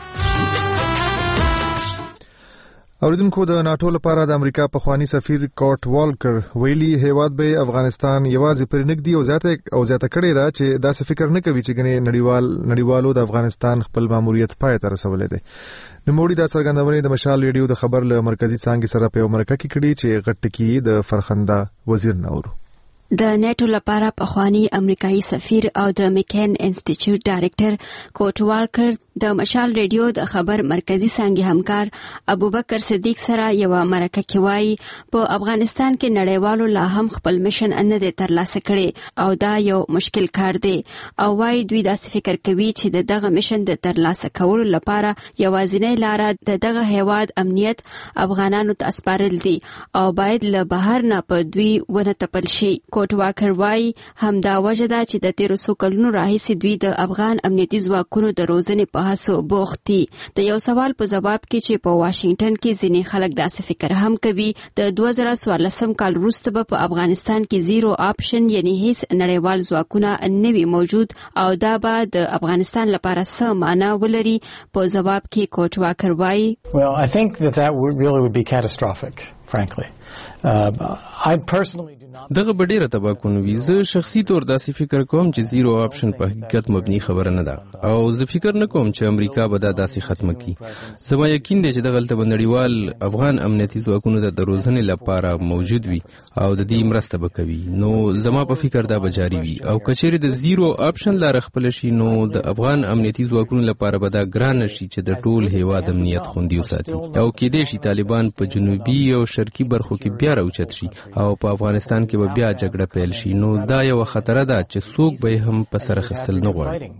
اوریدونکو د ناتو لپاره د امریکا پخوانی سفیر کورټ والکر ویلي هیواد به افغانستان یوازې پر نګدي او زیاته کړې ده چې دا څه فکر نه کوي چې ګنې نړیوالو د افغانستان خپل ماموریت پای ته رسولې ده. نوموړي دا څرګندونه د مشال ریډیو د خبر له مرکزی څانګې سره په امریکا کې کړي چې غټکی د فرخنده وزیر نورو د نیټو لپاره پخوانی امریکایي سفیر او د میکن انسټیټیوټ ډایریکټر کوټ والکر د مشال ریډیو د خبر مرکزی څانګې همکار ابوبکر صدیق سره یو مرکه کې وایي په افغانستان کې نړیوالو لا هم خپل میشن نه دی ترلاسه کړي او دا یو مشکل کار دی او وایي دوی داسې فکر کوي چې دغه میشن د ترلاسه کولو لپاره یوازینی لاره دغه هیواد امنیت افغانانو ته سپارل دي او باید له بهر نه په دوی ونه تپل شي. کوټ واکر وایي همدا وجه ده چې د 1300 کلونو راهیسې دوی د افغان امنیتي ځواکونو د روزنې په هڅو بوخت دي. د یو سوال په جواب کې چې په واشنگټن کې ځینې خلک داسې فکر هم کوي د 2014 کال وروسته په افغانستان کې زیرو آپشن یعنی هیڅ نړیوال ځواکونه نه وي موجود او دا به د افغانستان لپاره څه معنا ولري. په جواب کې کوټ واکر وایي Well, I think that really would be catastrophic, frankly. I personally دغه ډیره تباکون ویزه شخصي تور داسې فکر کوم چې زیرو آپشن په حقیقت مبني خبره نه ده او زه فکر نه کوم چې امریکا به دا داسې ختم کړي. زما یقین دی چې دغه ته نړیوال افغان امنیتي ځواکونو د دروځنې لپاره موجود وي او د دې مرسته وکوي. نو زما په فکر دا به جاری وي او کچېره د زیرو آپشن لاره خپل شي نو د افغان امنیتي ځواکونو لپاره به دا ګران شي چې د ټول هیواد امنیت خوندي وساتي او کېدې شي طالبان په جنوبي او شرقي برخو کې بیا بیا راوچت شي او په افغانستان کې به بیا جګړه پیل شي نو دا یو خطر ده چې څوک به هم په سر خستل نه غواړي.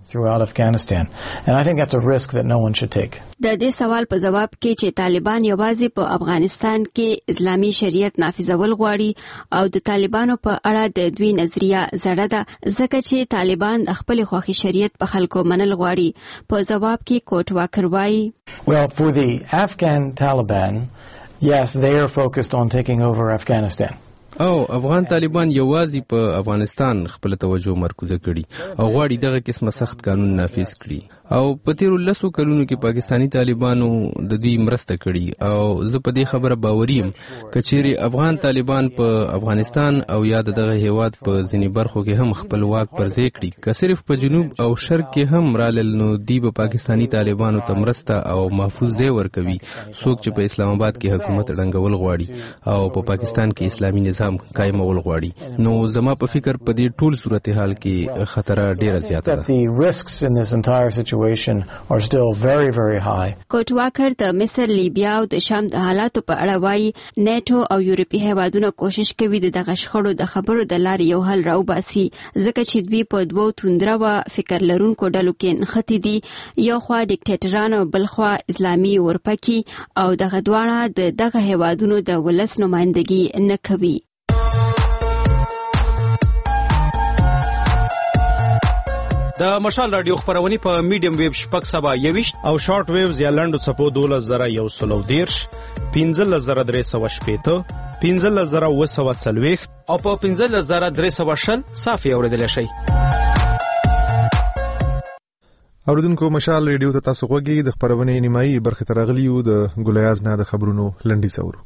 د دې سوال په جواب کې چې طالبان یوازې په افغانستان کې اسلامي شریعت نافذول غواړي او د طالبانو په اړه د دوی نظریه زړه ده ځکه چې طالبان خپل خوښي شریعت په خلکو منل غواړي. په جواب کې کوټ واکر وایي Well, for the Afghan Taliban, yes, they are focused on taking over Afghanistan. او افغان طالبان یوازې په افغانستان خپل توجه مرکوزه کړي او غواړي دغه قسمه سخت قانون نافذ کړي او په تیرو 10 کلونو کې پاکستانی طالبانو د دوی مرسته کړي او زه په دې خبره باوري یم کچېری افغان طالبان په افغانستان او یا دغه هیواد په ځینې برخو کې هم خپل واک پر ځای کړي که صرف په جنوب او شرق کې هم رالل نو دی په پاکستانی طالبانو ته مرسته او محفوظ ځای ورکوي څوک چې په اسلام آباد کې حکومت ړنګول غواړي او په پاکستان کې اسلامي نظام قائمول غواړي نو زما په فکر په دې ټول صورتحال کې خطر ډیر زیات ده. are still very very high. کوټ واکر د مصر، لیبیا او د شام د حالاتو په اړه وایي نیټو او یورپی هیوادونو کوشش کوي د دغه شخړو د خبرو د لارې یو حل راوباسي ځکه چې دوی په دوو توندره فکر لرونکو ډلو کې نښتي دي یو خوا ډیکټیټران او بل خوا اسلامي اورپکي او دغه دواړه دغه هیوادونو د ولس نمائندګي نه کوي. د مشال رادیو خبرونه په میډیم ویو شپږ سبا 21 او شارټ ویوز یا لنډو چپو 12110 15380 15940 او په 15320 صافي اوریدل شي. اوریدونکو مشال رادیو ته تاسو غوږی د خبرونه نیمایي برخه ترغلیو د ګولیاز نه د خبرونو لنډي څورو.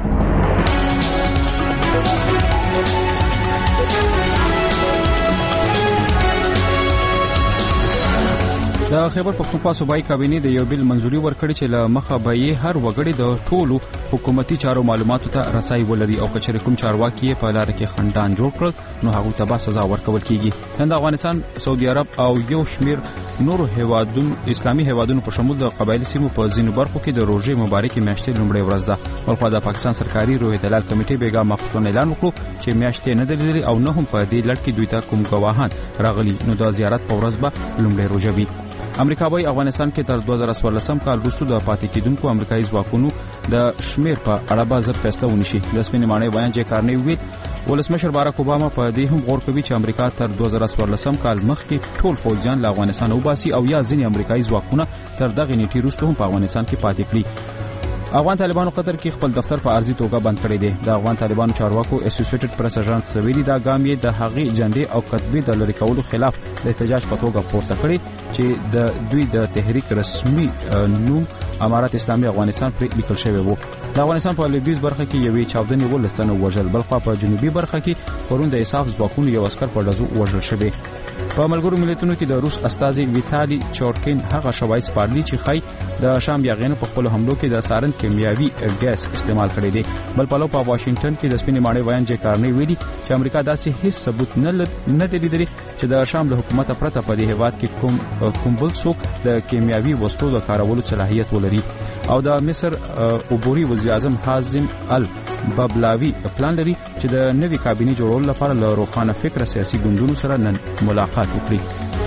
د خیبر پختونخوا صوبایي کابینې د یو بل منځوري ورکړي چې له مخه به یې هر وګړي د ټولو حکومتي چارو معلوماتو ته رسای ولري او کچېرې کوم چارواکي په لار کې خندان جوړ کړل نو هغه ته به سزا ورکول کیږي. نن د افغانستان، سعودي عرب او یو شمیر نور هیوادونو اسلامي هیوادونو په شمول د قبایلی سیمو په ځینو برخو کې د روژې مبارکي میاشتې لومړۍ ورځ ده. ولخوا د پاکستان سرکاري روح دلال کمیټې بیګا مخصوص اعلان وکړو چې میاشتې نه دلیدلې او نه هم په دې لړ کې دوی ته کوم گواهان راغلي نو د زیارت په ورځ به لومړۍ روژه وي. امریکا به افغانستان کې تر 2014 کال وروسته د پاتې کېدونکو امریکایي ځواکونو د شمیر په اړه به زر فیصله ونشي. د سپینې ماڼۍ بیان چې کارنی ویل ولسمشر باراک اوباما په دې هم غور کوي چې امریکا تر 2014 کال مخکې ټول فوجیان له افغانستان وباسي او یا ځینې امریکایي ځواکونه تر دغه نیټې وروسته هم په افغانستان کې پاتې کړي. افغان طالبانو قطر کې خپل دفتر په ارضي توګه بند کړی دی. د افغان طالبانو چارواکو اسوسییټډ پریس اژانس سویلي دا ګام یې د هغې جنډې او کتبې د لری کولو خلاف د احتجاج په توګه پورته کړی چې د دوی د تحریک رسمي نوم امارت اسلامي افغانستان پر لیکل شوی وو. د افغانستان په لویدیځ برخه کې یوې چاودنې ولستانه وژل، بلخوا په جنوبي برخه کې پرون د اساف ځواکونو یو عسكر په ډزو وژل شوی. په ملګرو ملتونو کې د روس استازي ویتالي چورکین هغه شواهد سپارلي چې خای د شام یاغینو په خپل حملو کې د سارن کیمیاوي ګیس استعمال کړی دی. بل پلو په واشنگټن کې د سپینې ماڼۍ بیان چې کارنی ویلي چې امریکا داسې هیڅ ثبوت نه دی لیدلی چې د شام له حکومت پرته په دې هیواد کې کوم بل څوک د کیمیاوي وسلو د کارولو صلاحیت ولري. او د مصر عبوري وزیر اعظم حازم الببلاوي پلان لري چې د نوي کابینې جوړولو لپاره له روښانه فکر سیاسي ګوندونو سره نن ملاقات وکړي.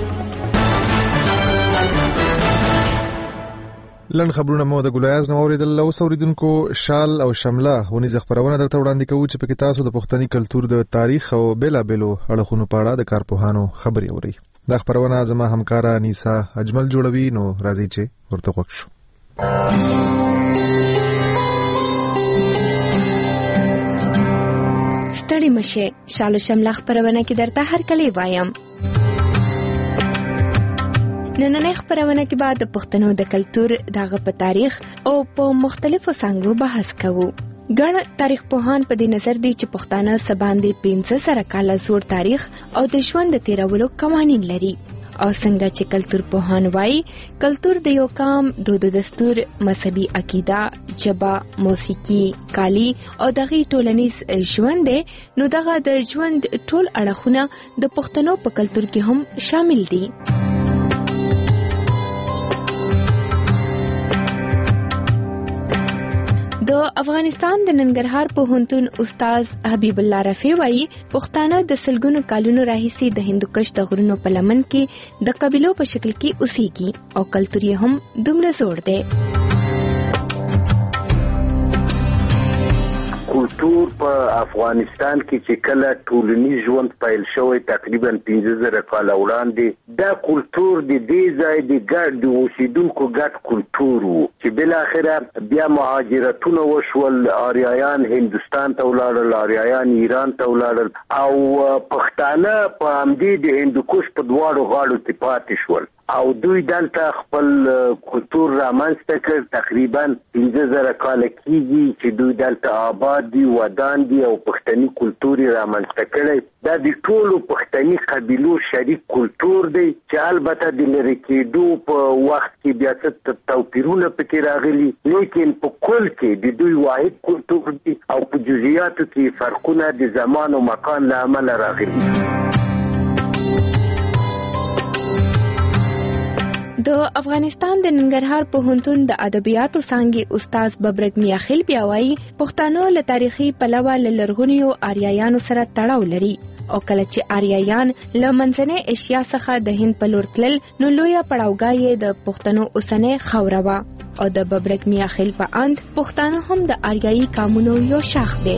لن خبرونه مو د ګولیاز نو اوریدل او سوریدونکو شال او شمله ونی خبرونه درته وړاندې کوو چې په کې تاسو د پښتني کلچر د تاریخ او بیلابلو اړخونو په اړه د کارپوهانو خبري اوري. دا خبرونه زما همکارا نیسا اجمل جوړوي نو راځي چې ورته وښو. ستړي مشه شالو شمله خبرونه کې درته هر کله وایم. نننۍ خبرونه کې بعد د پښتنو د کلچر دغه په تاریخ او په مختلفو څنګهو بحث کوو. ګڼ تاریخ پوهان په دې نظر دي چې پښتانه سباندې 15 سره کال زوړ تاریخ او د ژوند د تیرولو قوانین لري. او څنګه چې کلچر پوهان وایي کلچر د یو قوم دود دستور، مذهبي عقیده، ژبه، موسیقي، کالی او دغه ټولنیز ژوند دی نو دغه د ژوند ټول اړخونه د پښتنو په کلچر کې هم شامل دي. د د افغانستان د ننګرهار پوهنتون استاد حبیب الله رفیع وایي پښتانه د سلګونو کالونو راهیسې د هندوکش د غرونو په لمن کې د قبیلو په شکل کې اوسېږي او کلتور یې هم دومره زوړ دی. کلتور په افغانستان کې چې کله ټولنیز ژوند پیل شوی تقریبا 15,000 کال وړاندې دا کلتور د دې ځای د ګډ اوسیدونکو ګډ کلتور وو چې بل اخره بیا مهاجرتونه وشول، آریایان هندستان ته ولاړل، آریایان ایران ته ولاړل او پښتانه په همدې د هندوکش په دواړو غاړو کې پاتې شول او دوی دلته خپل کلتور رامنځته کړ. تقریبا 15,000 کال کېږي چې دوی دلته آباد دي، ودان دي او پښتني کلتور رامنځته کړی. دا د ټولو پښتني قبیلو شریک کلتور دی چې البته د لرې کېدو په وخت کې بیا څه توپیرونه پکې راغلي، لیکن په کل کې د دوی واحد کلتور دی او په جزئیاتو کې فرقونه د زمان او مکان له امله راغلي. د افغانستان د ننګرهار پوهنتون د ادبیاتو څانګې استاد ببرک میاخیل بیا وایي پښتانه له تاریخي پلوه له لرغونیو آریایانو سره تړاو لري او کله چې آریایان له منځنۍ ایشیا څخه د هند په لور تلل نو لویه پړاوګاه د پښتنو اوسنۍ خاوره وه او د ببرک میاخیل په اند پښتانه هم د آریایي قامونو یو شاخ دی.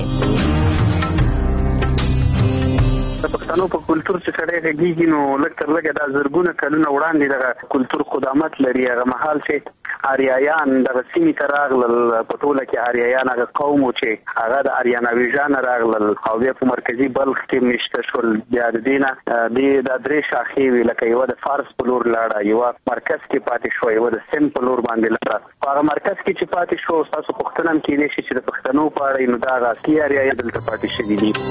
د پښتنو په کلتور چې سړی غږیږي نو لږ تر لږه دا زرګونه کلونه وړاندې دغه کلتور قدامت لري. هغه مهال چې آریایان دغه سیمې ته راغلل، په ټوله کې آریایان هغه قوم و چې هغه د آریاناویژان راغلل او بیا په مرکزي بلخ کې میشته شول. بیا د دې نه د درې شاخې وې، لکه یوه د فارس په لور لاړه، یوه مرکز کې پاتې شوه، یوه د سند په لور باندې لاړه. په هغه مرکز کې چې پاتې شو ستاسو پوښتنه هم کېدای شي چې د پښتنو په اړه نو دا هغه اصلي آریایان دلته پاتې شوي دي.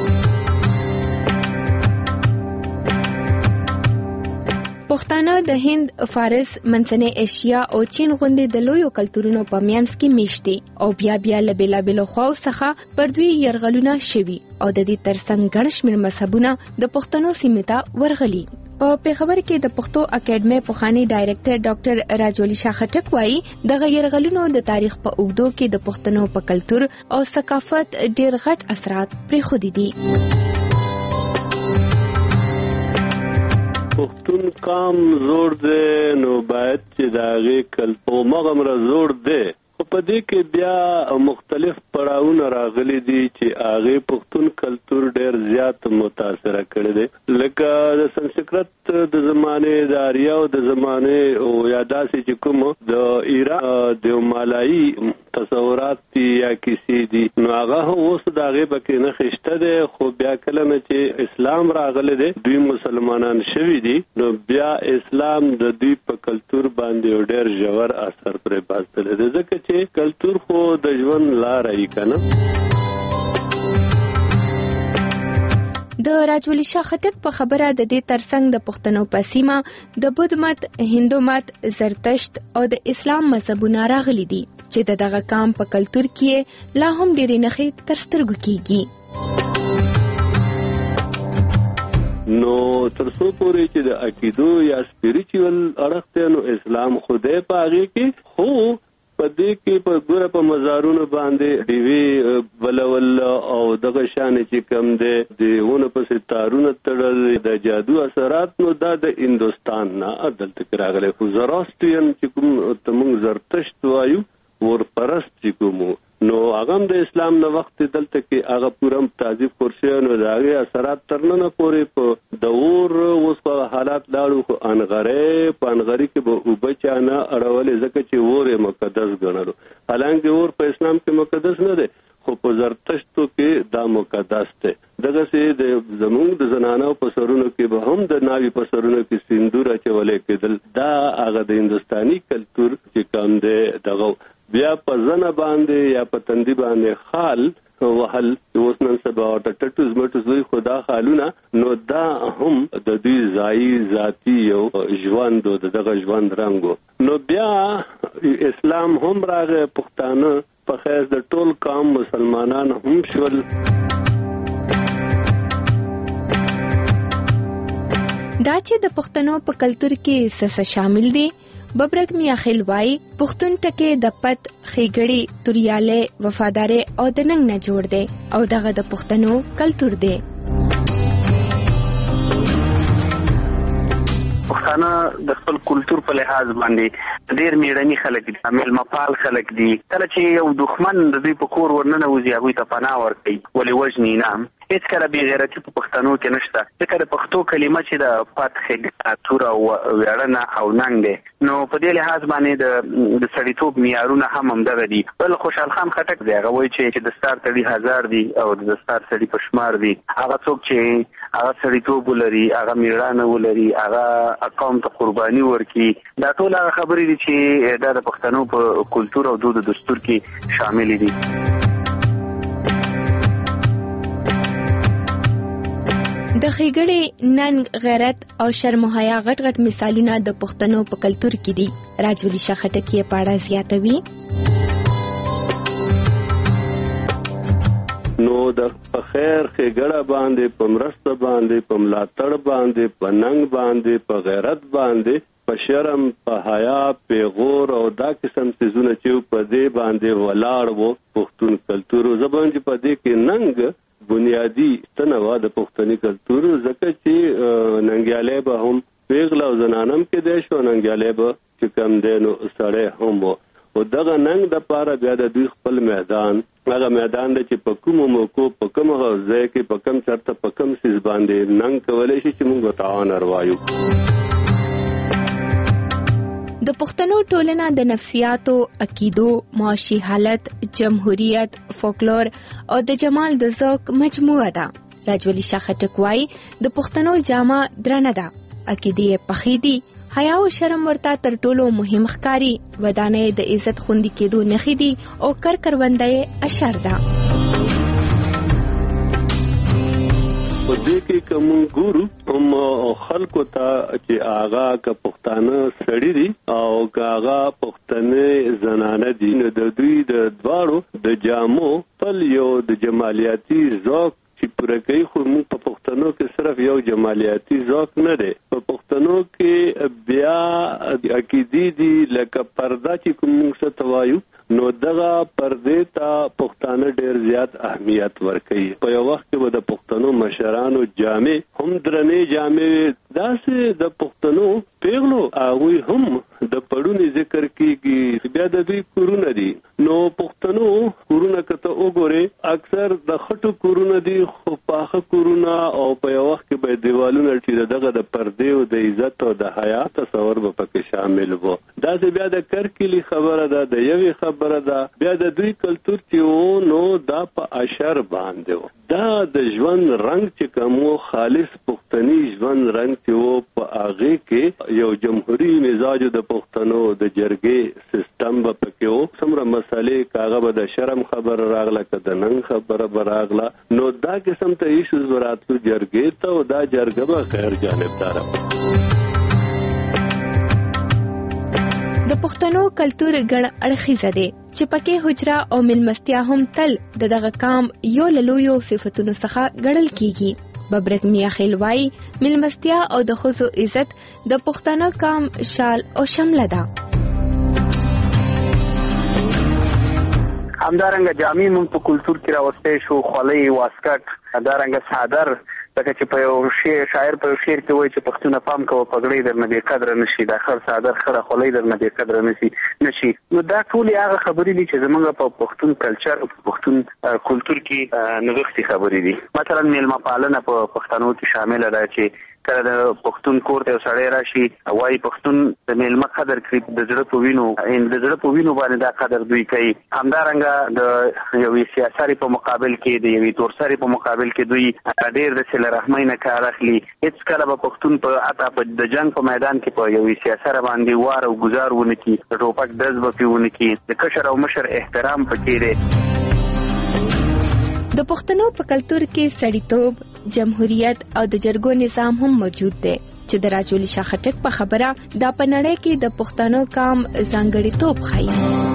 پښتانه د هند، فارس، منځنۍ ایشیا او چین غوندې د لویو کلتورونو په منځ کې میشتي او بیا له بیلابیلو خواو څخه پر دوی یرغلونه شوي او د دې ترڅنګ ګڼ شمېر مذهبونه د پښتنو سیمې ته ورغلي. په پیښور کې د پښتو اکیډمي پخوانی ډایریکټر ډاکټر راجولی شاه خټک وایي دغه یرغلونو د تاریخ په اوږدو کې د پښتنو په کلتور او ثقافت ډېر غټ اثرات پرېښودي دي. پښتون قام زوړ دی نو باید چې د هغې کلتور مغمره زوړ دی، خو په دې کې بیا مختلف پړاوونه راغلي دي چې هغې پښتون کلتور ډېر زیات متاثره کړی دی. لکه د سنسکرت د زمانې، د آریاو د زمانې او یا داسې چې کوم د ایران د مالایي تصورات دي یا کیسې دي نو هغه هم اوس د هغې پکې نښې شته دی. خو بیا کله نه چې اسلام راغلی دی، دوی مسلمانان شوي دي، نو بیا اسلام د دوی په کلتور باندې یو ډېر ژور اثر پرې باسدلی دی، ځکه چې کلتور خو د ژوند لاره یې که نه. د راجولی شاه خټک په خبره د دې ترڅنګ د پښتنو په سیمه د بودھ مت، هندو مت، زرتشت او د اسلام مذهبونه راغلي دي چې د دغه قام په کلتور کې لا هم ډېرې نښې تر سترګو کېږي. نو تر څو پورې چې د عقیدو یا سپیریچوال اړخ دی نو اسلام خدای په هغې کې، خو په دې کې په ګوره په مزارونو باندې ډیوې بلول او دغه شانې چې کوم دی د ونو پسې تارونه تړل، د جادو اثرات، نو دا د هندوستان نه دلته کې راغلی. خو زراستریان چې کوم ته موږ زرتشت وایو، ورپرست چې کوم نو هغه هم د اسلام نه وخت دلته کې هغه پوره تعذیب خور شوی، نو د هغې اثرات تر ننه پورې په د اور اوس په حالات لاړو. خو انغرۍ په انغري کې به اوبه چا نه اړولې ځکه چې اور یې مقدس ګڼلو، حالانکه اور په اسلام کې مقدس نه دی، خو په زرتشتو کې دا مقدس دی. دغسې زموږ د زنانو په سرونو کې به هم د ناوې په سرونو کې سیندور اچولی کېدل. دا هغه د هندوستاني کلتور چې کوم دی دغه بیا په زنه باندې یا په تندي باندې خال وهل اوس نن سبا ورته ټټوز مټوز وایي، خو دا خالونه نو دا هم د دوی ځایي ذاتي یو ژوند و، دغه ژوند رنګ و. نو بیا اسلام هم راغی، پښتانه په خیز د ټول قام مسلمانان هم شول. دا چې د پښتنو په کلتور کې څه شامل دي ببرک میاخیل وای پښتون ټکي د پت خېګړې توریاله وفادار او د ننګ نه جوړ دی او دغه د پښتنو کلتور دی. پښتانه د خپل کلتور په لحاظ باندې ډېر میړني خلک دي، میلمه‌پال خلک دي. کله چې یو دښمن د دوی په کور ورننوځي هغوی ته پناه ورکوي، ولې وژني نه. هیڅ کله بې غیرتي په پښتنو کې نشته، ځکه د پښتو کلمه چې د پت خېګړه او ویاړنه او ننګ دی، نو په دې لحاظ باندې د سړیتوب معیارونه هم همدغه دي. بل خوشحال خان خټک دی، هغه وایي چې د ستار سړي 1000 دي او د ستار سړي په شمار دي. هغه څوک چې هغه سړیتوب ولري، هغه میړانه ولري، هغه قوم ته قرباني ورکړي، دا ټول هغه خبرې دي چې دا د پښتنو په کلتور او دود دستور کې شامل دي. د خېګړې ننګ، غیرت او شرم او حیا غټ غټ مثالونه د پښتنو په کلتور کې دي. راجولی شاه خټک یې پاړه زیاتوي. نو د خیر خېګړه باندې، په مرسته باندې، په ملاتړ باندې، په ننګ باندې، په غیرت باندې، په شرم، په حیا، په غور او دا قسم څیزونه چې په دې باندې ولاړ وو پښتون کلتور. زبون چې په دې کې ننګ بنیادی تنوع د پښتني کلتور، ځکه چې ننګیاله به هم پیغله او زنانم کې دی شو، ننګیاله به چې کم دی نو سړی هم وو. او دغه ننګ د پاره بیا د دوی خپل میدان، هغه میدان دی چې په کومو موکو، په کوم ځای کې، په کوم چرته، په کوم سیز باندې ننګ کولی شي چې موږ تعاون وایو. د پښتنو ټولنه د نفسیاتو، عقیدو، معاشي حالت، جمهوریت، فولکلور او د جمال د ذوق مجموعه ده. راجولی شاه خټک وای د پښتنو جامه درنه ده، عقیدې پخې دي، حیا او شرم ورته تر ټولو مهم ښکاری، ودانې د عزت خوندي کېدو نښې دي او کروندې اشر ده. په دې کې کوم ګورو هم خلکو ته چې آغا کا پښتانه سړی دي او کاغا پښتنه زنانه دي، نو د دوی د دواړو د جامو پل یو د جمالیاتي ذوق چې پوره کوي. خو موږ په پښتنو کې صرف یو جمالیاتي ذوق نه دی، په پښتنو کې بیا عقیدې دي لکه پرده چې کوم موږ څه توایو، نو دغه پردې ته پښتانه ډېر زیات اهمیت ورکوي. په یو وخت کې به د پښتنو مشرانو جامې هم درنې جامې، داسې د پښتنو پیغلو هغوی هم د پړونې ذکر کېږي. بیا د دوی کورونه دي، نو پښتنو کورونه که ته وګورې اکثر د خټو کورونه دي، خو پاخه کورونه، او په یو وخت کې به دیوالونه چې دغه د پردې او د عزت او د حیا تصور به پکې شامل وو. داسې بیا د کرکلي خبره ده، د یوې خبره ده. بیا د دوی کلتور چې وو نو دا په اشر باندې وو. دا د ژوند رنگ چې کومو خالص پښتني ژوند رنگ چې وو، په هغه کې یو جمهوریت مزاج د پښتنو د جرګې سیستم به پکې وو. څومره مسالې کاغه به د شرم خبر راغله، که د ننګ خبره به راغله، نو دا قسم ته ایشوز وراتلو جرګې ته، او دا جرګه به غیر جانبداره. د پښتنو کلتور ګڼ اړخیزه دی چې پکې حجره او ملمستیا هم تل دغه کام یو لویو صفاتونو څخه ګڼل کیږي. ببرک میاخیل وای ملمستیا او د ښځو عزت د پښتنو کام شال او شمله ده. همدارنګه جامې موږ په کلتور کې راوستې شو، خولۍ، واسکټ، همدارنګه څادر. لکه چې په یو شاعر په شعر کې وایي چې پښتونه پام کوه پګړۍ درنه بې قدره نشي، دا خر څادر خره خولۍ درنه بې قدره نشي. نو دا ټولې هغه خبرې دي چې زموږ په پښتون کلچر او په پښتون کلتور کې نغښتې خبرې دي. مثلا میلمه پالنه په پښتنو کې شامله ده چې کله د پښتون کور ته سړی راشي وایي پښتون د میلمه قدر کوي، د زړه په وینو باندې دا قدر دوی کوي. همدارنګه د یوې سیاساري په مقابل کې، د یوې تورساري په مقابل کې دوی ډېر د صله رحمۍ نه کار اخلي. هیڅ کله به پښتون په د جنګ په میدان کې په یوې سیاسره باندې وار او ګزار ونه کړي، د ټوپک ډز به پرې ونه کړي. د کشر او مشر احترام پکې دی. د پښتنو په کلتور کې سړیتوب، جمهوریت او د جرګو نظام هم موجود دی چې د راجولی شاه خټک په خبره دا په نړۍ کې د پښتنو کام ځانګړیتوب ښیي.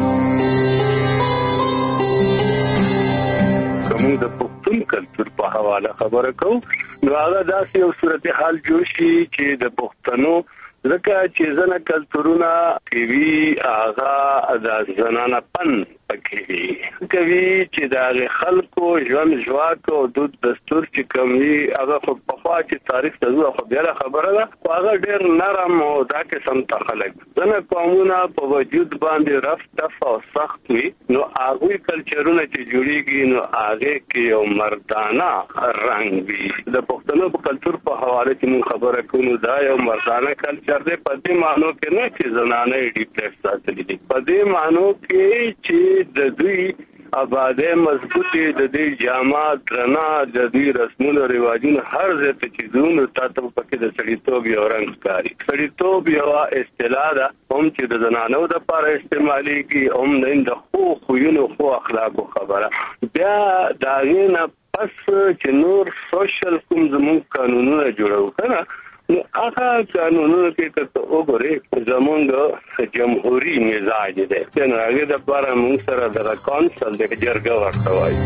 کوم د پښتون کلتور په حواله خبره کوو، نو هغه داسې یو صورتحال جوړ شي چې د پښتنو ځکه چې ځنه کلتورونه کوي هغه د زنانه پن پکې کوي چې د خلکو ژوند ژواک او دود دستور چې کومي هغه خو په خوا چې تاریخ ته خو بیا خبره ده هغه ډېر نرم او دا قسم ته خلک ځنه قومونه په وجود باندې رفتف او سخت وي نو هغه کلچرونه چې جوړیږي نو هغه کې یو مردانه رنگ وي د پښتنو په کلچر په حواله چې موږ خبره کوو دا یو مردانه کلچر دی په دې معنی کې نه چې زنانه ډیپلیکس ساتلي دي په دې معنی کې چې د دوی آباده مضبوطی د دې جامات رنا د دې رسمونو رواجونو هر ځای ته چې زونه تاسو پکې د سړیتوب یو رنګ کاری سړیتوب یو اصطلاح ده هم چې د زنانو د لپاره استعمالي کی هم د خوونو خو اخلاقو خبره بیا دا نه پس چې نور سوشل کوم زموږ قانونونه جوړو کنه نو هغه قانونونه کې ته وګورئ زمونږ جمهوریت مزاج دی نو هغه د لپاره موږ سره د کونسل د جرګه ورته وایي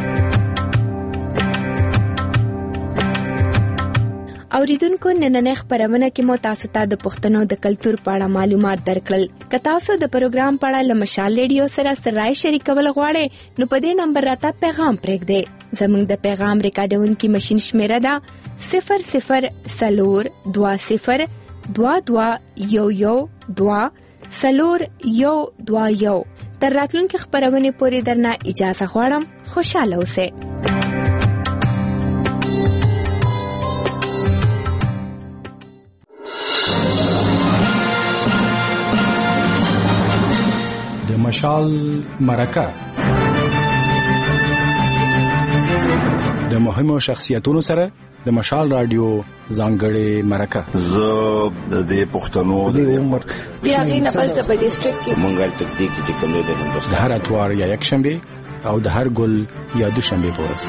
اوریدونکو نننې خبرونه کې مو تاسو ته د پښتنو د کلچر په اړه معلومات درکړل که تاسو د پروګرام په اړه لمشال ریډیو سره سره شریکول غواړئ نو په دې نمبر راته پیغام پرېږدئ زموږ د پیغام ریکارډونکو ماشين شمیره ده 0020221122 تر راتلونکي خبرونه پورې درنه اجازه غواړم خوشاله اوسئ د مشال مرکه د مهمو شخصیتونو سره د مشال رادیو ځانګړې مرکه زه د دې پښتنو د عمر بیا غینه پس په ډیسټریکټ کې مونږه تکتیک چې کوم د هندوستان د هر اتوار یا یک شنبه او د هر ګل یا دوشنبه پورس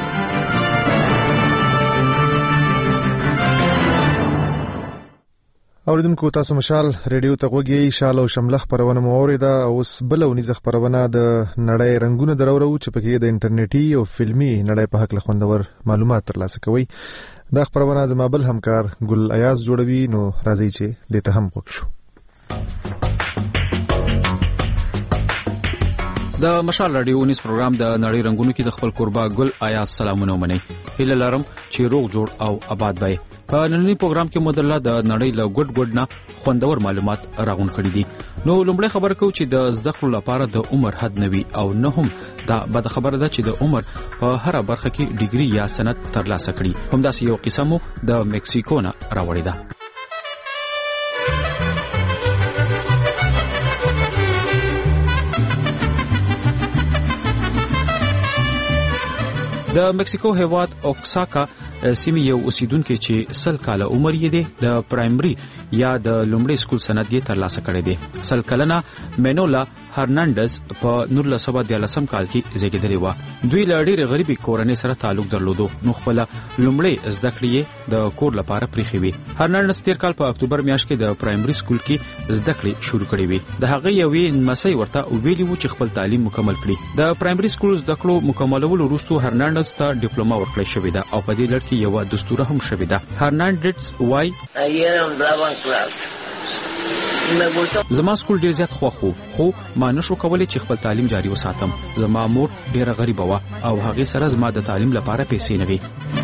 اوریدونکو تاسو مشال ریډیو ته غوږی شال او شملخ پرونه موریدا اوس بلونی زخ پرونه د نړۍ رنگونه درورو چې پکې د انټرنیټي او فلمي نړۍ په حق له خوندور معلومات ترلاسه کوي دا خبرونه زما بل همکار ګل ایاز جوړوي نو راځي چې دته هم وکړو د مشال رادیو نیوز پروګرام د نړۍ رنگونو کې د خپل قربا ګل ایاز سلامونه مني هله لرم چې روغ جوړ او آباد وي په نننی پروګرام کې مدله د نړۍ له ګډ نه خوندور معلومات راغون کړي دي نو لومړی خبر کوم چې د زده کړو لپاره د عمر حد نوي او نه هم دا بد خبره ده چې د عمر په هر برخه کې ډیګري یا سند ترلاسه کړي همداسې یو قسمو د مکسیکو نه راوړی ده د مکسیکو هیواد اوکساکا سیمه یو اوسیدونکو چې 100 کاله عمر یې دی د پرایمري یا د لومړي سکول سند یې ترلاسه کړی دی 100 کلنه مینولا هرناندز په 1913 کال کې زیږیدلی و دوی له ډېرې غریبي کورنۍ سره تعلق درلودو نو خپل لومړی زده کړې د کور لپاره پریخي وي هرناندز تیر کال په اکتوبر میاشت کې د پرایمري سکول کې زده کړې شروع کړې وي د هغه یوې مسي ورته ویلي و چې خپل تعلیم مکمل کړي د پرایمري سکول زده کړو مکملولو وروسته هرناندز ته ډیپلوما ورکړل شوې ده او په دې لړ کې یو دستور هم شوې ده هرناندز وای زما سکول ډیر زیات خوښ خو ما نشو کولای چې خپل تعلیم جاری وساتم زما مور ډیره غریبه و او هغه سره زما د تعلیم لپاره پیسې نه وي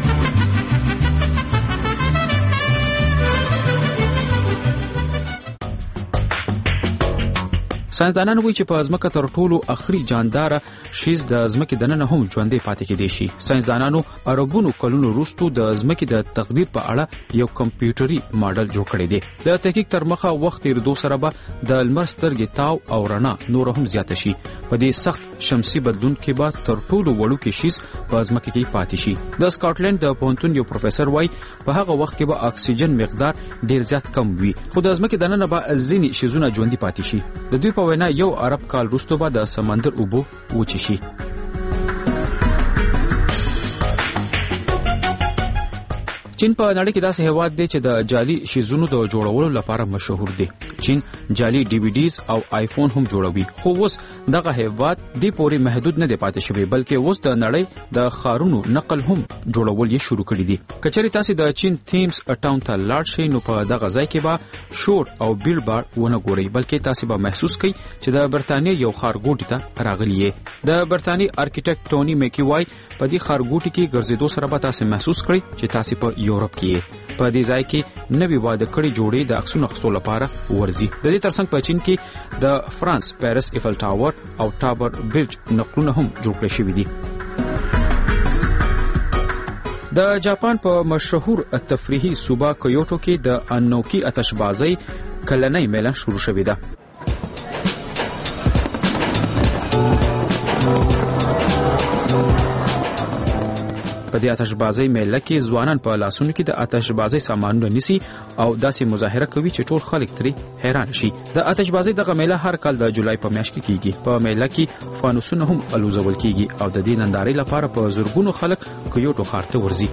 ساينسدانان وایي چې په ځمکه تر ټولو اخري جاندار شیز د ځمکې دننه هم ژوندې پاتې کېدی شي ساينسدانانو اربونو کلونو وروسته د ځمکې د تقدیر په اړه یو کمپیوټري ماډل جوړ کړی دی د تحقیق تر مخه وخت تیریدو سره به د لمر سترګې تاو او رڼا نور هم زیات شي په دې سخت شمسي بدلون کې به تر ټولو وړوکی شیز په ځمکه کې پاتې شي د سکاټلند د پوهنتون یو پروفیسور وایي په هغه وخت کې به اکسیجن مقدار ډیر زیات کم وي خو د ځمکې دننه به ځینې شیزونه ژوندۍ پاتې شي د دوی په وینا یو عرب کال وروسته به د سمندر اوبو وچی شي چین په نړۍ کې داسې هیواد دی چې د جعلي شیزونو د جوړولو لپاره مشهور دی. چین جعلي DVDs او آیفون هم جوړوي، خو اوس دغه هیواد دې پورې محدود نه دی پاتې شوی، بلکې اوس د نړۍ د ښارونو نقل هم جوړول یې شروع کړي دي. کچېرې تاسو د چین تھیمز ټاون ته لاړ شئ نو په دغه ځای کې به شور او بیلبارډ ونه ګورئ، بلکې تاسو به محسوس کړئ چې د برتانیې یو ښارګوټي ته راغلي یې. د برتانیې ارکیټیکټ ټونی میکی وای په دې ښارګوټي کې ګرځېدو سره به تاسو محسوس کړئ چې تاسو په یورپ کې یې. په دې ځای کې نوي واده کړي جوړې د عکسونو اخیستو لپاره ورځي. د دې ترڅنګ په چین کې د فرانس پیرس ایفل ټاور او ټاور برج نقلونه هم جوړ کړي شوي دي. د جاپان په مشهور تفریحي صوبه کیوټو کې د انوکی آتشبازۍ کلنۍ میله شروع شوې ده. په دې آتشبازۍ میله کې ځوانان په لاسونو کې د آتشبازۍ سامانونه نیسي او داسې مظاهره کوي چې ټول خلک ترې حیران شي. د آتشبازۍ دغه میله هر کال د جولای په میاشت کې کیږي. په میله کې فانوسونه هم الوزول کیږي او د دې نندارې لپاره په زرګونو خلک کیوټو ښار ته ورځي.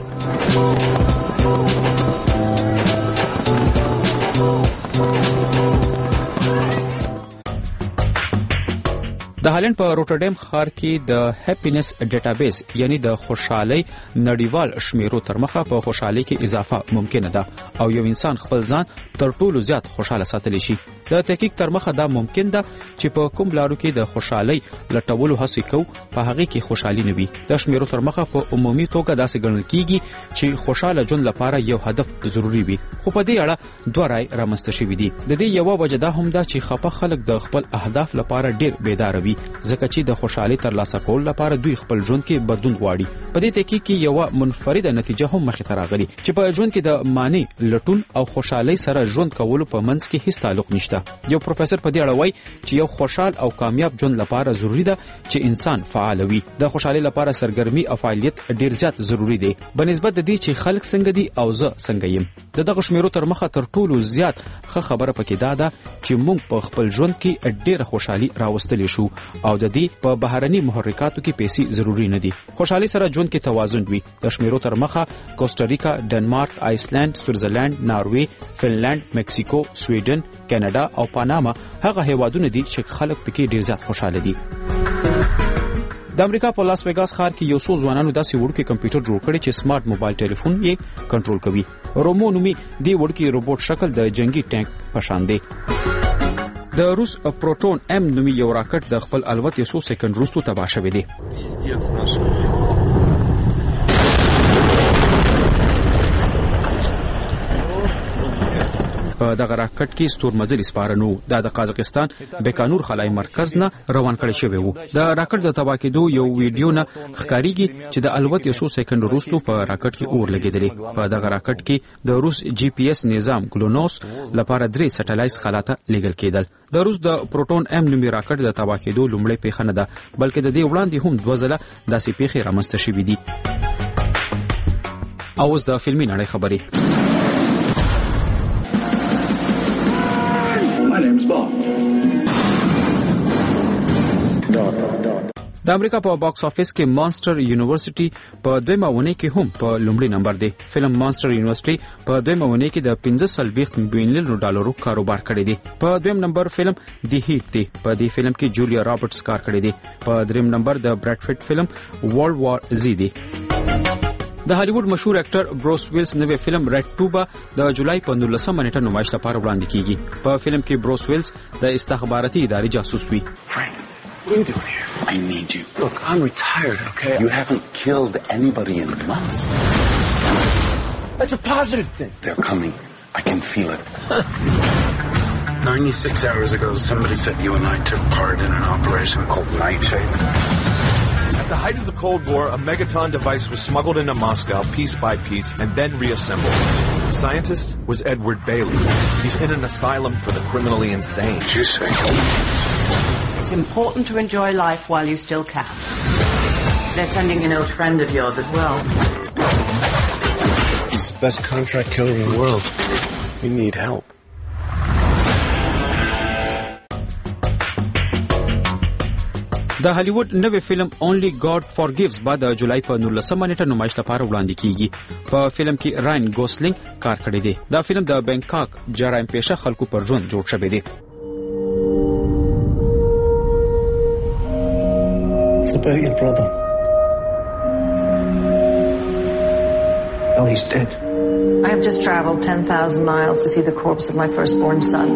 د هالند په روټردام ښار کې د هپینس ډیټابیس یعنی د خوشحالۍ نړیوال شمیرو تر مخه په خوشحالۍ کې اضافه ممکنه ده او یو انسان خپل ځان تر ټولو زیات خوشاله ساتلی شي. د تحقیق تر مخه دا ممکن ده چې په کوم لارو کې د خوشحالۍ لټولو هڅه کوو په هغه کې خوشحالي نه وي. د شمیرو تر مخه په عمومي توګه داسې ګڼل کیږي چې خوشاله ژوند لپاره یو هدف ضروری وي، خو په دې اړه دوه رائے رامنځته شوي دي. د دې یو وجه دا هم ده چې خپه خلک د خپل اهداف لپاره ډیر بیدار وي، ځکه چې د خوشحالي ترلاسه کول لپاره دوی خپل ژوند کې بدلون غواړي. په دې تحقیق کې یو منفرده نتیجه هم مخې ته راغلي چې په ژوند کې د معنی لټون او خوشحالي سره ژوند کولو په منځ کې هیڅ تعلق نشته. یو پروفیسور په دې اړه وایي چې یو خوشحال او کامیاب ژوند لپاره ضروری ده چې انسان فعال وي. د خوشحالي لپاره سرګرمي او فعالیت ډیر زیات ضروری دی بنسبت د دې چې خلک څنګه دي او زه څنګه یم. دغه شمیرو تر مخه تر ټولو زیات ښه خبره پکې دا ده چې موږ په خپل ژوند کې ډیره خوشحالي راوستلی شو او د دې په بهرني محرکاتو کې پیسې ضروری نه دي. خوشحالي سره ژوند کې توازن وي. د شمیرو تر مخه کوسټاریکا، ډنمارک، آیسلند، سویټزرلند، ناروې، فنلند، مکسیکو، سویډن، کاناډا او پاناما هغه هیوادونه دي چې خلک پکې ډیر زیات خوشاله دي. د امریکا په لاس ویګاس ښار کې یو څو ځوانانو داسې وړوکی کمپیوټر جوړ کړی چې سمارټ موبایل ټلیفون یې کنټرول کوي. رومو نومي دی وړوکی روبوټ شکل د جنگي ټانک په شان دی. د روس پروټون ام نومي یو راکټ د خپل الوت یو څو سکند وروسته تباه شوی دی. په دغه راکټ کې ستورمزلي سپاره نو د قازقستان بیکانور خلای مرکز نه روان کړی شوی وو. د راکټ د تباه کېدو یو ویډیو نه ښکاریږي چې د الوت یو څو سکند وروسته په راکټ کې اور لګیدلی. په دغه راکټ کې د روس GPS نظام ګلونوس لپاره 3 سټلایټس خلاته لیږل کېدل. د روس د پروټون ام نومي راکټ د تباه کېدو لومړی پیښه نه ده، بلکې د دې وړاندې هم 2 ځله داسې پیښې رامنځته شوې دي. اوس د فلمي نړۍ خبرې. د امریکا په باکس افیس کې مانسټر یونیورسيټي په دویمه ونې کې هم په لومړي نمبر دی. فلم مانسټر یونیورسيټي په دویمه ونې کې د 15 بلین ډالرو کاروبار کړی دی. په دویم نمبر فلم دی هیټ دی. په دې فلم کې جولیا رابرټس کار کړی دی. په دریم نمبر د براد پیټ فلم ورلد وار زی دی. د هالیوډ مشهور اکټر بروس ویلز نوې فلم ریډ 2 به د جولای په 19 نیټه نمایش لپاره وړاندې کیږي. په فلم کې بروس ویلز د استخباراتي ادارې جاسوس وي. What are you doing here? I need you. Look, I'm retired, okay? You haven't killed anybody in months. That's a positive thing. They're coming. I can feel it. 96 hours ago, somebody said you and I took part in an operation called Nightshade. At the height of the Cold War, a Megaton device was smuggled into Moscow piece by piece and then reassembled. The scientist was Edward Bailey. He's in an asylum for the criminally insane. What'd you say? It's important to enjoy life while you still can. They're sending an old friend of yours as well. He's the best contract killer in the world. We need help. د هالیوډ نوې فلم اونلی ګاډ فورګیوز بعد د جولای په 19 نیټه نمایش لپاره وړاندې کیږي. په فلم کې راین ګوسلینګ کار کړی دی. دا فلم د بنکاک جرایم پیشه خلکو پر ژوند جوړ شوی دی. It's about your brother. Well, he's dead. I have just traveled 10,000 miles to see the corpse of my firstborn son.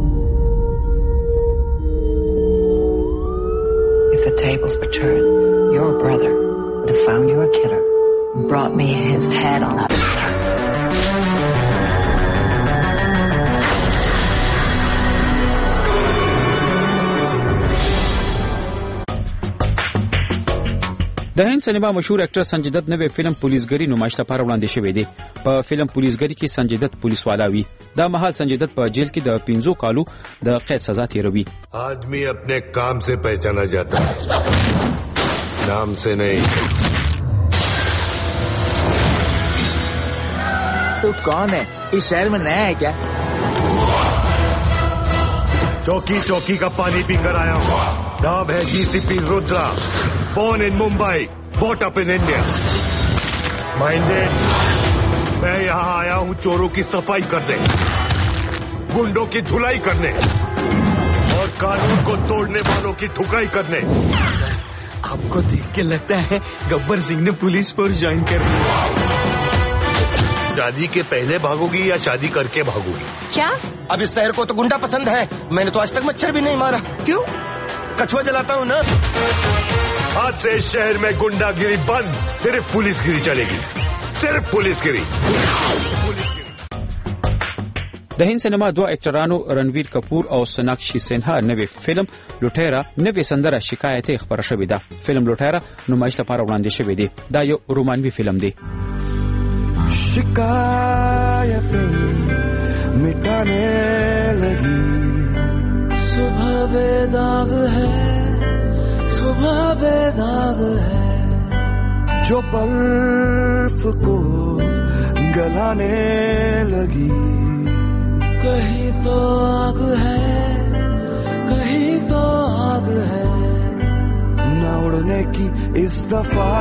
If the tables were turned, your brother would have found you a killer and brought me his head on a platter. د هند سینما مشهور اکټر سنجي دت نوې فلم پولیسګری نمایش لپاره وړاندې شوی دی. په فلم پولیسګری کې سنجي دت پولیس والا وي. دا مهال سنجي دت په جیل کې د 15 کالو د قید سزا تیروي. آدمی اپنے کام سے پہچانا جاتا ہے, نام سے نہیں. تو کون ہے؟ اس شہر میں نیا ہے کیا؟ چوکی چوکی کا پانی پی کر آیا ہوں. نام ہے DCP رودرا, born in Mumbai, brought up in India. Minded, میں یہاں آیا ہوں چوروں کی صفائی کرنے, گنڈوں کی دھلائی کرنے اور قانون کو توڑنے والوں کی ٹھکائی کرنے. آپ کو دیکھ کے لگتا ہے گبر سنگھ نے پولیس فورس جوائن کر لی. شادی کے پہلے بھاگو گی یا شادی کر کے بھاگو گی؟ کیا؟ اب اس شہر کو تو گنڈا پسند ہے. میں نے تو آج تک مچھر بھی نہیں مارا. کیوں؟ کچھوا جلاتا ہوں نا. آج سے اس شہر میں گنڈا گیری بند, صرف پولیس گیری چلے گی, صرف پولیس گیری. د هند سینما دوه اکټرانو رنویر کپور او سوناکشي سینها نوې فلم لوټیرا نوې سندره شکایت خبره شوې ده. فلم لوټیرا نمایش لپاره وړاندې شوی دی. دا یو رومانوي فلم دی. शिकायतें मिटाने लगी, सुबह बेदाग है, सुबह बेदाग है, जो बर्फ को गलाने लगी. कहीं तो आग है, कहीं तो आग है, न उड़ने की इस दफा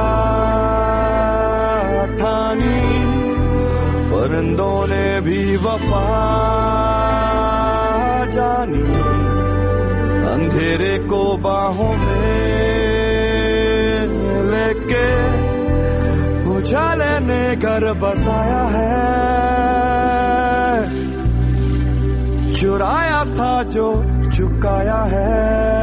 ठानी, परिंदों ने भी वफा जानी. अंधेरे को बाहों में लेके उजाले ने घर बसाया है. चुराया था जो चुकाया है.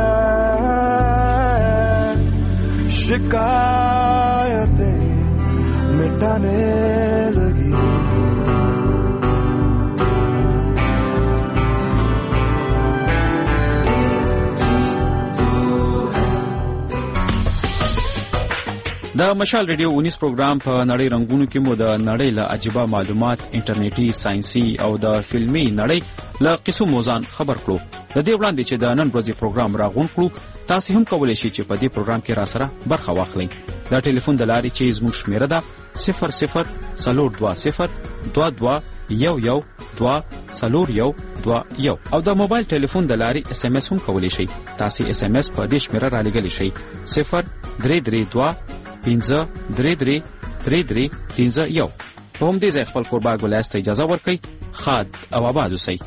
शिकायतें मिटाने लगी. د مشال ریډیو 19 پروګرام په نړۍ رنگونو کې مو د نړۍ له عجیبه معلومات انټرنیټي ساينسي او د فلمي نړۍ له قصو موزان خبر کړو. د دې وړاندې چې د نن ورځې پروګرام راغون کړو, تاسو هم کولای شئ چې په دې پروګرام کې را سره برخه واخلئ. دا ټلیفون د لارې چې زموږ شمیره ده 0042221121 او د موبایل ټلیفون د لارې SMS هم کولای شئ. تاسو SMS په دې شمیره را لګلی شئ 0332 5333331. په همدې ځای خپل کورباګ ولایت ته اجازه ورکړئ. خاد او آباد اوسئ.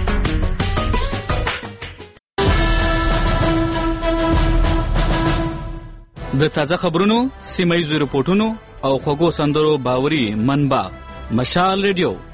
د تازه خبرونو, سیمه ییزو رپورټونو او خوږو سندرو باوري منبع مشال ریډیو